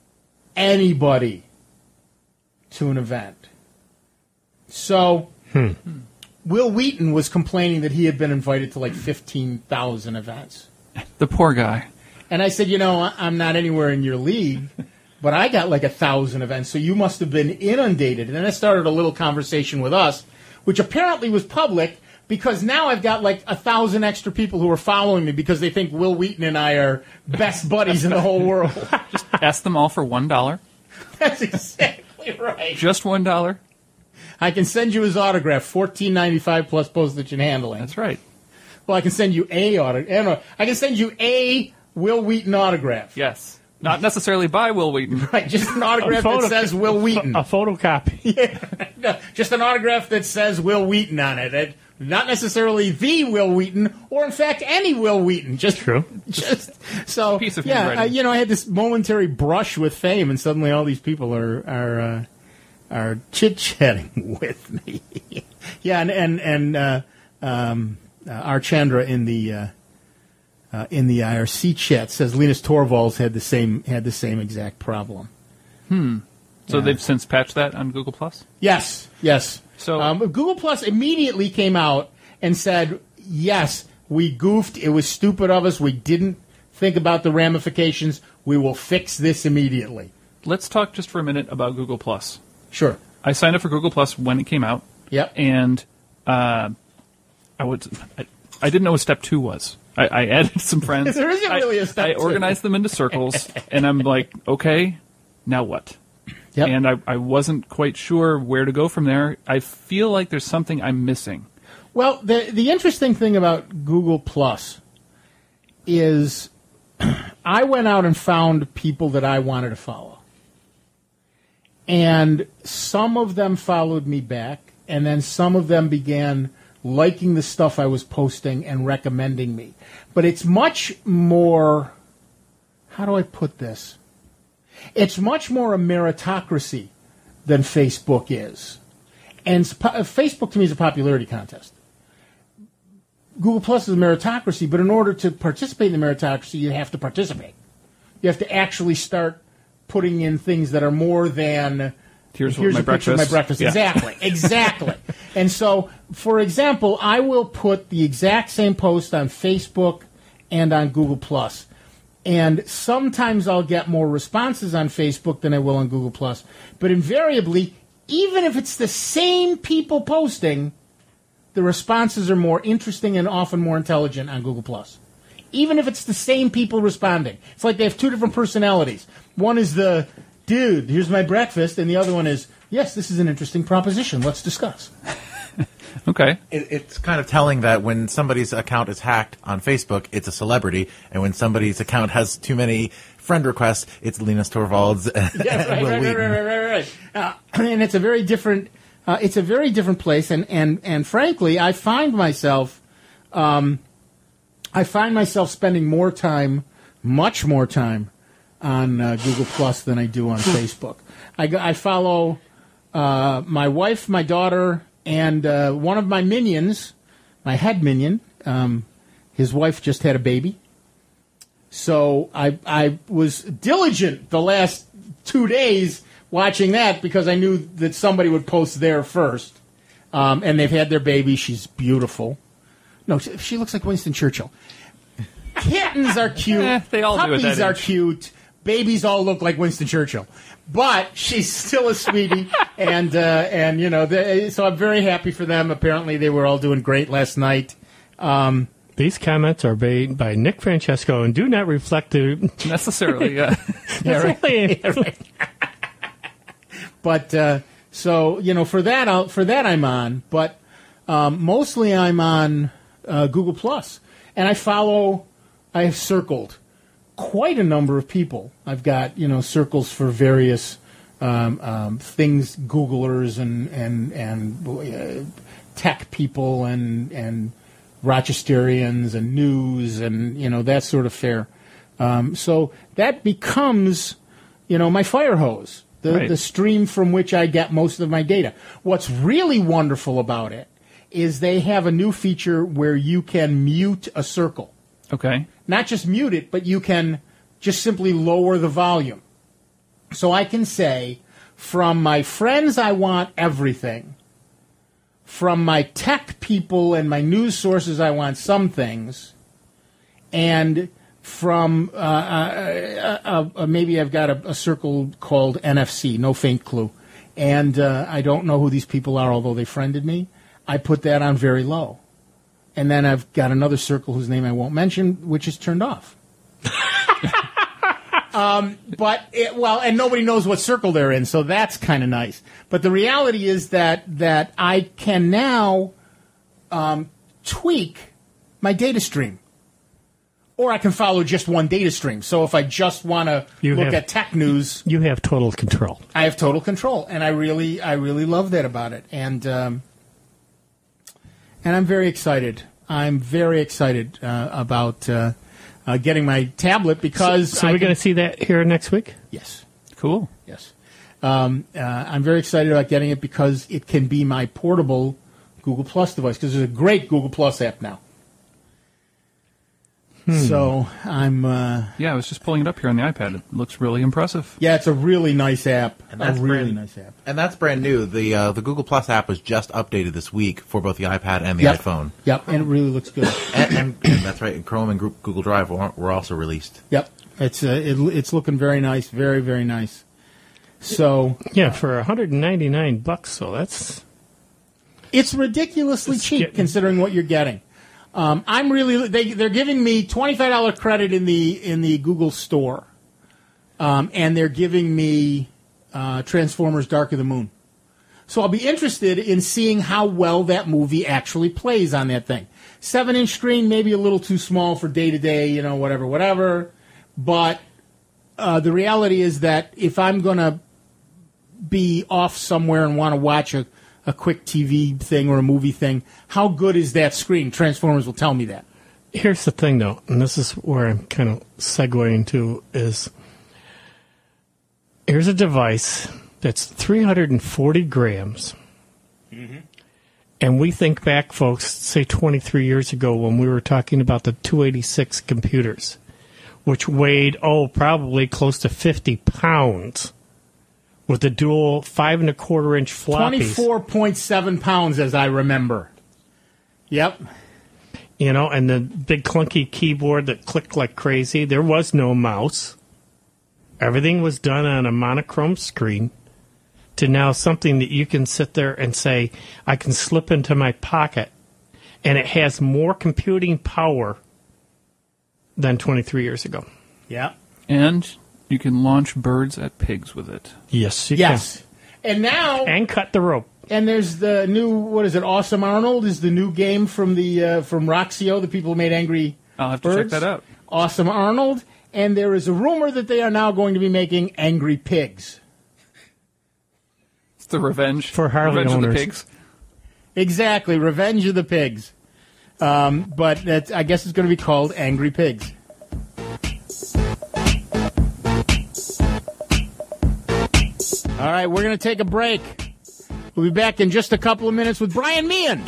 anybody to an event. So, Will Wheaton was complaining that he had been invited to like 15,000 events. The poor guy. And I said, you know, I'm not anywhere in your league, but I got like 1,000 events, so you must have been inundated. And then I started a little conversation with us, which apparently was public, because now I've got like 1,000 extra people who are following me because they think Will Wheaton and I are best buddies in the whole world. Just ask them all for $1. That's exactly right. Just $1. I can send you his autograph, $14.95 plus postage and handling. That's right. Well, I can send you a autograph. I can send you a Will Wheaton autograph. Yes. Not necessarily by Will Wheaton. Right, just an autograph that says Will Wheaton. A photocopy. Yeah. No, just an autograph that says Will Wheaton on it. Not necessarily the Will Wheaton, or in fact any Will Wheaton. Just true. Just so. Piece of yeah, handwriting. you know, I had this momentary brush with fame, and suddenly all these people are chit chatting with me. Yeah, and our Chandra in the IRC chat says Linus Torvalds had the same exact problem. So they've since patched that on Google Plus? Yes. So Google Plus immediately came out and said, yes, we goofed. It was stupid of us. We didn't think about the ramifications. We will fix this immediately. let's talk just for a minute about Google Plus. Sure. I signed up for Google Plus when it came out. Yep. And I didn't know what step 2 was. I added some friends. There isn't really a step 2. I organized them into circles, and I'm like, okay, now what? Yep. And I wasn't quite sure where to go from there. I feel like there's something I'm missing. Well, the interesting thing about Google Plus is I went out and found people that I wanted to follow. And some of them followed me back, and then some of them began liking the stuff I was posting and recommending me. But it's much more, how do I put this? It's much more a meritocracy than Facebook is. And Facebook, to me, is a popularity contest. Google Plus is a meritocracy, but in order to participate in the meritocracy, you have to participate. You have to actually start putting in things that are more than Here's a my picture of my breakfast. Yeah. Exactly. And so, for example, I will put the exact same post on Facebook and on Google Plus. And sometimes I'll get more responses on Facebook than I will on Google Plus. But invariably, even if it's the same people posting, the responses are more interesting and often more intelligent on Google Plus. Even if it's the same people responding. It's like they have two different personalities. One is the, dude, here's my breakfast, and the other one is, yes, this is an interesting proposition. Let's discuss. Okay. It's kind of telling that when somebody's account is hacked on Facebook, it's a celebrity, and when somebody's account has too many friend requests, it's Linus Torvalds and Yeah, Will Wheaton. right. And it's a very different. It's a very different place, and frankly, I find myself spending more time, much more time, on Google Plus than I do on Facebook. I follow my wife, my daughter, and one of my minions, my head minion. His wife just had a baby, so I was diligent the last 2 days watching that because I knew that somebody would post there first. And they've had their baby. She's beautiful. No, she looks like Winston Churchill. Kittens are cute. They all do at that Puppies are age. cute. babies all look like Winston Churchill. But she's still a sweetie, and so I'm very happy for them. Apparently, they were all doing great last night. These comments are made by Nick Francesco and do not reflect the necessarily. Yeah, right. But for that I'm on. But mostly I'm on Google Plus, and I have circled quite a number of people. I've got circles for various things, Googlers and tech people and Rochesterians and news and that sort of fare. So that becomes my fire hose, the stream from which I get most of my data. What's really wonderful about it is they have a new feature where you can mute a circle. Okay. Not just mute it, but you can just simply lower the volume. So I can say, from my friends, I want everything. From my tech people and my news sources, I want some things. And from maybe I've got a circle called NFC, no faint clue. And I don't know who these people are, although they friended me. I put that on very low. And then I've got another circle whose name I won't mention, which is turned off. And nobody knows what circle they're in, so that's kind of nice. But the reality is that I can now tweak my data stream. Or I can follow just one data stream. So if I just want to look at tech news, you have total control. I have total control, and I really love that about it. And I'm very excited. I'm very excited about getting my tablet because. So we're going to see that here next week? Yes. Cool. Yes. I'm very excited about getting it because it can be my portable Google Plus device because there's a great Google Plus app now. So I'm. I was just pulling it up here on the iPad. It looks really impressive. Yeah, it's a really nice app. And that's nice app. And that's brand new. The Google Plus app was just updated this week for both the iPad and the iPhone. Yep, and it really looks good. and that's right. And Chrome and Google Drive were also released. Yep, it's looking very nice, very very nice. So yeah, for $199, so that's it's ridiculously cheap considering what you're getting. I'm really they're giving me $25 credit in the Google Store, and they're giving me Transformers: Dark of the Moon. So I'll be interested in seeing how well that movie actually plays on that thing. 7-inch screen, maybe a little too small for day to day, whatever. But the reality is that if I'm gonna be off somewhere and want to watch a quick TV thing or a movie thing, how good is that screen? Transformers will tell me that. Here's the thing, though, and this is where I'm kind of segueing to, is here's a device that's 340 grams. Mm-hmm. And we think back, folks, say 23 years ago when we were talking about the 286 computers, which weighed, probably close to 50 pounds. With the dual 5.25-inch floppies. 24.7 pounds, as I remember. Yep. And the big clunky keyboard that clicked like crazy. There was no mouse. Everything was done on a monochrome screen. To now something that you can sit there and say, I can slip into my pocket. And it has more computing power than 23 years ago. Yeah. And you can launch birds at pigs with it. Yes, you can. And now... And cut the rope. And there's the new, Awesome Arnold is the new game from from Roxio, the people who made Angry I'll have Birds. to check that out. Awesome Arnold. And there is a rumor that they are now going to be making Angry Pigs. It's the revenge. For Harley Revenge owners. of the Pigs. Exactly, Revenge of the Pigs. But I guess it's going to be called Angry Pigs. All right, we're going to take a break. We'll be back in just a couple of minutes with Brian Meehan,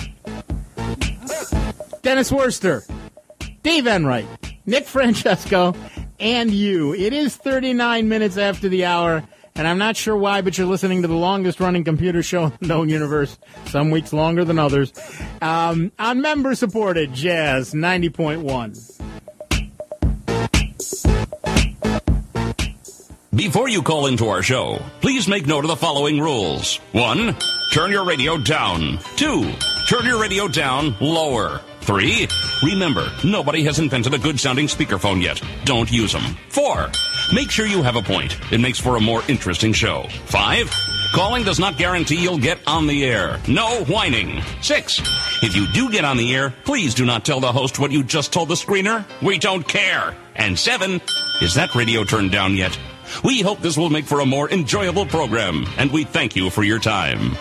Dennis Worster, Dave Enright, Nick Francesco, and you. It is 39 minutes after the hour, and I'm not sure why, but you're listening to the longest-running computer show in the known universe, some weeks longer than others, on member-supported Jazz 90.1. Before you call into our show, please make note of the following rules. 1, turn your radio down. 2, turn your radio down lower. 3, remember, nobody has invented a good-sounding speakerphone yet. Don't use them. 4, make sure you have a point. It makes for a more interesting show. 5, calling does not guarantee you'll get on the air. No whining. 6, if you do get on the air, please do not tell the host what you just told the screener. We don't care. And 7, is that radio turned down yet? We hope this will make for a more enjoyable program, and we thank you for your time.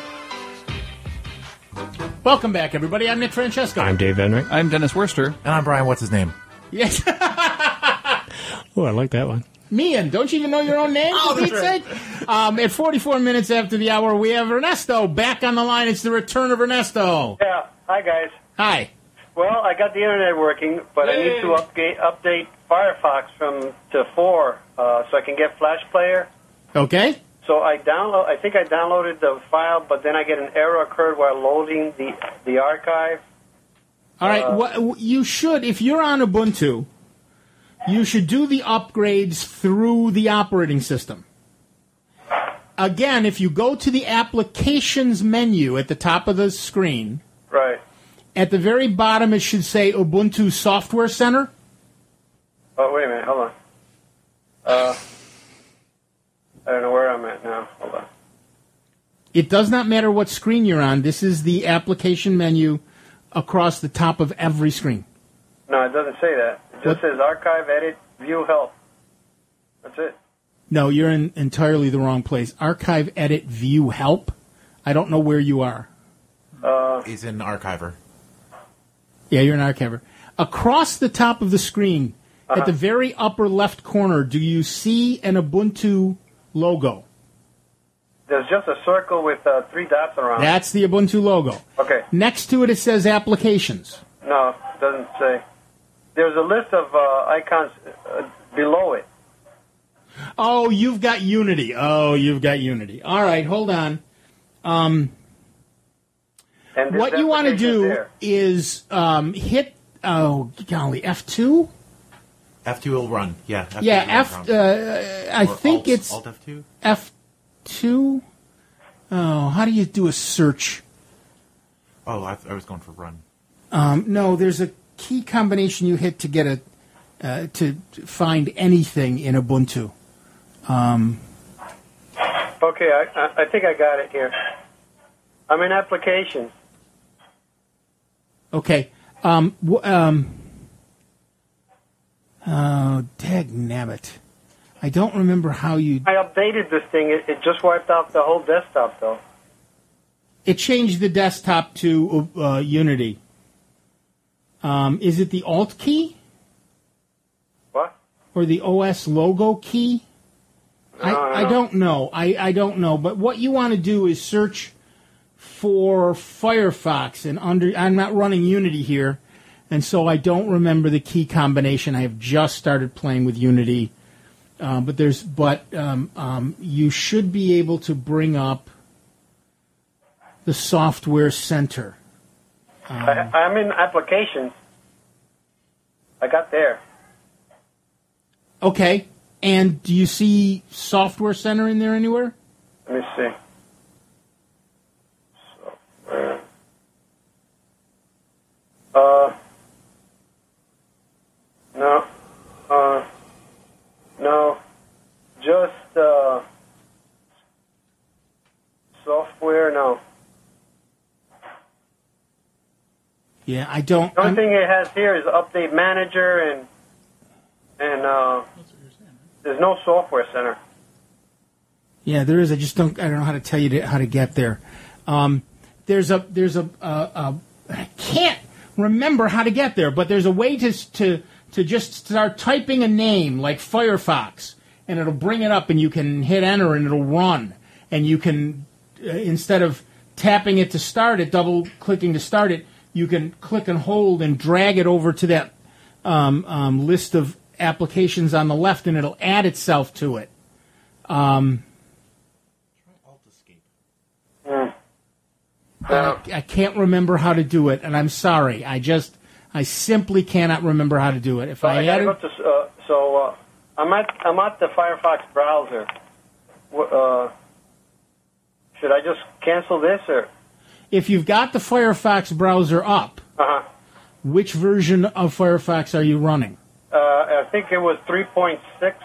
Welcome back, everybody. I'm Nick Francesco. I'm Dave Enright. I'm Dennis Worster. And I'm Brian. What's his name? Yes. Oh, I like that one. Mian, don't you even know your own name? Oh, that's right. At 44 minutes after the hour, we have Ernesto back on the line. It's the return of Ernesto. Yeah. Hi, guys. Hi. Well, I got the internet working, but I need to update Firefox to 4 so I can get Flash Player. Okay. So I think I downloaded the file, but then I get an error occurred while loading the archive. All right. You should, if you're on Ubuntu, you should do the upgrades through the operating system. Again, if you go to the Applications menu at the top of the screen, Right. at the very bottom it should say Ubuntu Software Center. Oh, wait a minute. Hold on. I don't know where I'm at now. Hold on. It does not matter what screen you're on. This is the application menu across the top of every screen. No, it doesn't say that. It just says Archive, Edit, View, Help. That's it. No, you're in entirely the wrong place. Archive, Edit, View, Help. I don't know where you are. He's in Archiver. Yeah, you're an archiver. Across the top of the screen, at the very upper left corner, do you see an Ubuntu logo? There's just a circle with 3 dots around. That's the Ubuntu logo. Okay. Next to it, it says Applications. No, it doesn't say. There's a list of icons below it. Oh, you've got Unity. All right, hold on. And What you want to do is hit, F2? F2 will run. Yeah. F2 Yeah, will run. I think it's Alt F2? F2. Oh, how do you do a search? Oh, I was going for run. No, there's a key combination you hit to get to find anything in Ubuntu. Okay, I think I got it here. I'm in Applications. Okay. Oh, dagnabbit. I don't remember how you... I updated this thing. It just wiped out the whole desktop, though. It changed the desktop to Unity. Is it the Alt key? What? Or the OS logo key? I don't know. I don't know. But what you want to do is search for Firefox. And I'm not running Unity here, and so I don't remember the key combination. I have just started playing with Unity. But you should be able to bring up the Software Center. I'm in Applications. I got there. Okay. And do you see Software Center in there anywhere? Let me see. Software. No. No. Just software. No. Yeah, I don't. The only thing it has here is Update Manager and there's no Software Center. Yeah, there is. I don't know how to tell you how to get there. There's a I can't remember how to get there, but there's a way to just start typing a name like Firefox, and it'll bring it up, and you can hit enter, and it'll run, and you can instead of tapping it to start it, double clicking to start it, you can click and hold and drag it over to that list of applications on the left, and it'll add itself to it. Try Alt Escape. I can't remember how to do it, and I'm sorry. I simply cannot remember how to do it. If I had gotta go to I'm at the Firefox browser. Should I just cancel this or? If you've got the Firefox browser up, which version of Firefox are you running? I think it was 3.6.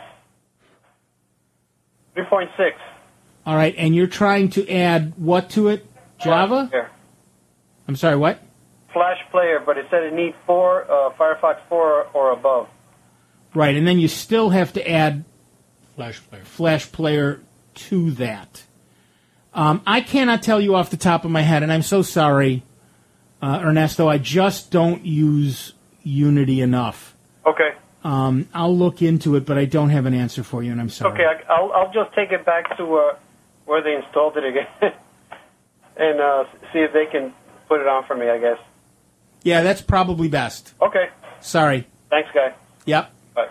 3.6. All right, and you're trying to add what to it? Java? I'm sorry, what? Flash Player, but it said it needs Firefox 4 or above. Right, and then you still have to add Flash Player to that. I cannot tell you off the top of my head, and I'm so sorry, Ernesto. I just don't use Unity enough. Okay. I'll look into it, but I don't have an answer for you, and I'm sorry. Okay, I'll just take it back to where they installed it again and see if they can put it on for me, I guess. Yeah, that's probably best. Okay. Sorry. Thanks, guy. Yep. Bye.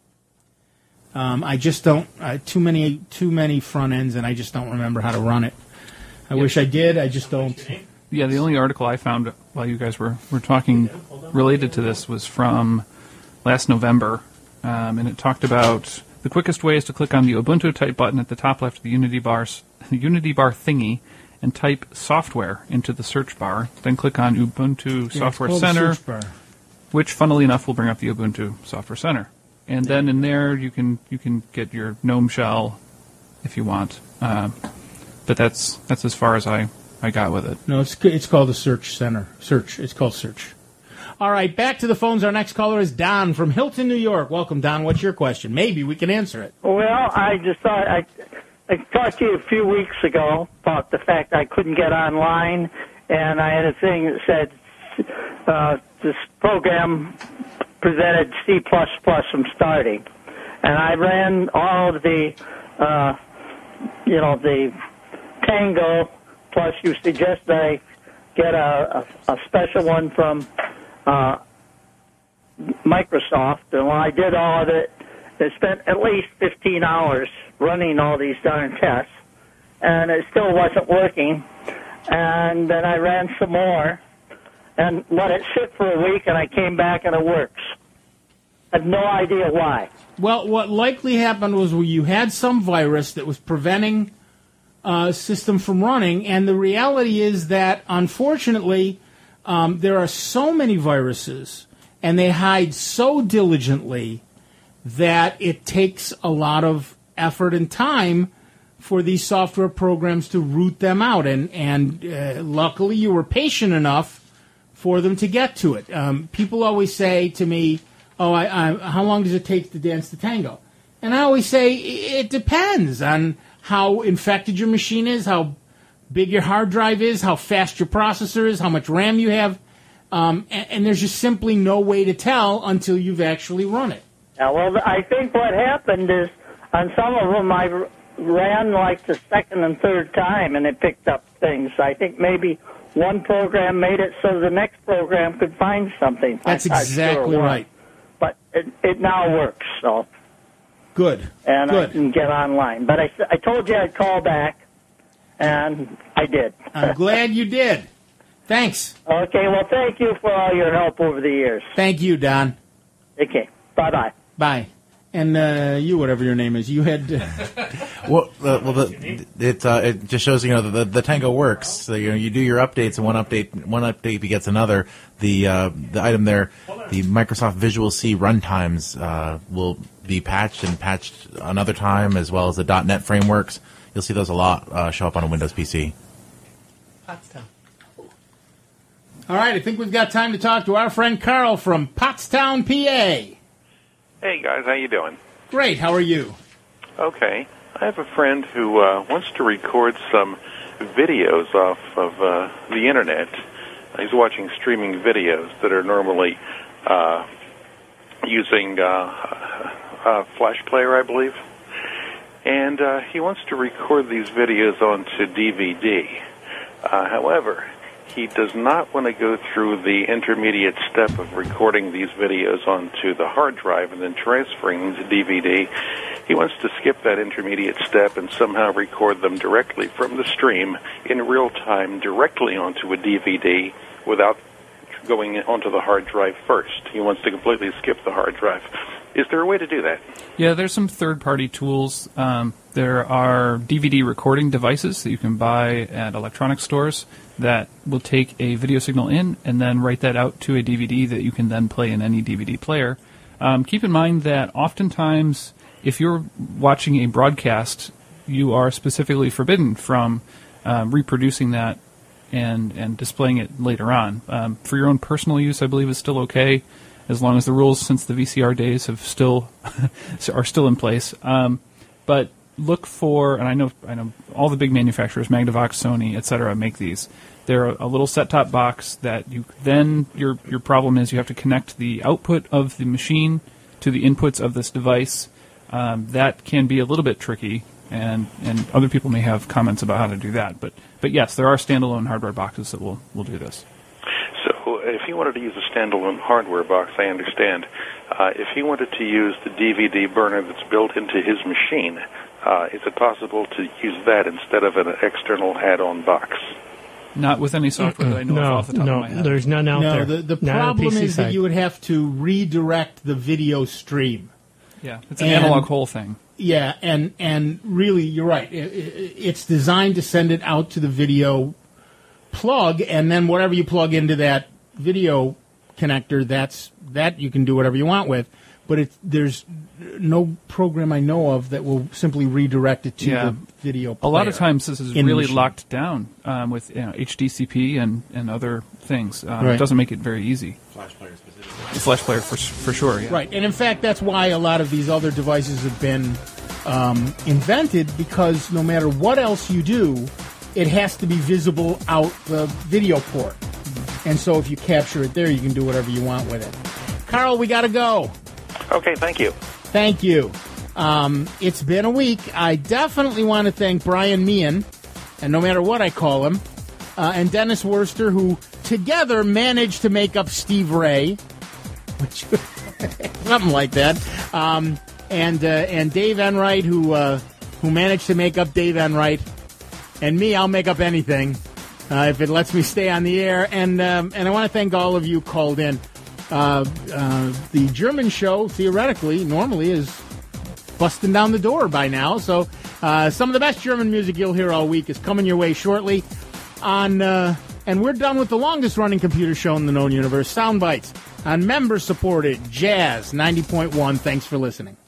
I just don't too many front ends, and I just don't remember how to run it. I wish I did. I just don't. Yeah, the only article I found while you guys were talking related to this was from last November, and it talked about the quickest way is to click on the Ubuntu type button at the top left of the Unity bar thingy and type software into the search bar. Then click on Ubuntu Software Center, which, funnily enough, will bring up the Ubuntu Software Center. And then in there, you can get your GNOME shell if you want. But that's as far as I got with it. No, it's called the Search Center. It's called Search. All right, back to the phones. Our next caller is Don from Hilton, New York. Welcome, Don. What's your question? Maybe we can answer it. Well, I just thought I talked to you a few weeks ago about the fact I couldn't get online, and I had a thing that said this program prevented C++ from starting. And I ran all of the, the Tango, plus you suggest I get a special one from Microsoft. And when I did all of it, I spent at least 15 hours running all these darn tests, and it still wasn't working. And then I ran some more and let it sit for a week, and I came back and it works. I have no idea why. Well, what likely happened was you had some virus that was preventing a system from running, and the reality is that, unfortunately, there are so many viruses, and they hide so diligently that it takes a lot of effort and time for these software programs to root them out. And luckily, you were patient enough for them to get to it. People always say to me, how long does it take to dance the tango? And I always say, it depends on how infected your machine is, how big your hard drive is, how fast your processor is, how much RAM you have. And there's just simply no way to tell until you've actually run it. Yeah, well, I think what happened is on some of them I ran like the second and third time and it picked up things. I think maybe one program made it so the next program could find something. That's exactly right. But it now works, so. Good. And Good. I can get online. But I told you I'd call back, and I did. I'm glad you did. Thanks. Okay, well, thank you for all your help over the years. Thank you, Don. Okay, bye-bye. Bye. And you, whatever your name is, you had... it just shows the Tango works. So you do your updates, and one update begets another. The item there, the Microsoft Visual C runtimes will be patched another time, as well as the .NET frameworks. You'll see those a lot show up on a Windows PC. Pottstown. All right, I think we've got time to talk to our friend Carl from Pottstown, PA. Hey, guys, how you doing? Great, how are you? Okay. I have a friend who wants to record some videos off of the Internet. He's watching streaming videos that are normally using Flash Player, I believe. And he wants to record these videos onto DVD. However, he does not want to go through the intermediate step of recording these videos onto the hard drive and then transferring to DVD. He wants to skip that intermediate step and somehow record them directly from the stream in real time directly onto a DVD without going onto the hard drive first. He wants to completely skip the hard drive. Is there a way to do that? Yeah, there's some third-party tools. There are DVD recording devices that you can buy at electronic stores that will take a video signal in and then write that out to a DVD that you can then play in any DVD player. Keep in mind that oftentimes, if you're watching a broadcast, you are specifically forbidden from reproducing that and displaying it later on. For your own personal use, I believe is still okay, as long as the rules since the VCR days have still are still in place. But look for, and I know all the big manufacturers, Magnavox, Sony, etc., make these. They're a little set-top box that your problem is you have to connect the output of the machine to the inputs of this device. That can be a little bit tricky, and other people may have comments about how to do that. But yes, there are standalone hardware boxes that will do this. So if he wanted to use a standalone hardware box, I understand. If he wanted to use the DVD burner that's built into his machine, is it possible to use that instead of an external add-on box? Not with any software that I know of off the top of my head. There's none out there. The problem is that you would have to redirect the video stream. Yeah, it's an analog whole thing. Yeah, and really, you're right. It's designed to send it out to the video plug, and then whatever you plug into that video connector, that you can do whatever you want with. But there's no program I know of that will simply redirect it to the video player. A lot of times this is really locked down with HDCP and other things. It doesn't make it very easy. Flash player specifically. Flash player for sure, yeah. Right, and in fact, that's why a lot of these other devices have been invented, because no matter what else you do, it has to be visible out the video port. And so if you capture it there, you can do whatever you want with it. Carl, we got to go. Okay, thank you. Thank you. It's been a week. I definitely want to thank Brian Meehan, and no matter what I call him, and Dennis Worster, who together managed to make up Steve Ray, which something like that, and Dave Enright, who managed to make up Dave Enright, and me, I'll make up anything if it lets me stay on the air. And I want to thank all of you who called in. The German show, theoretically, normally is busting down the door by now. So some of the best German music you'll hear all week is coming your way shortly. And we're done with the longest-running computer show in the known universe, Soundbites, on member-supported Jazz 90.1. Thanks for listening.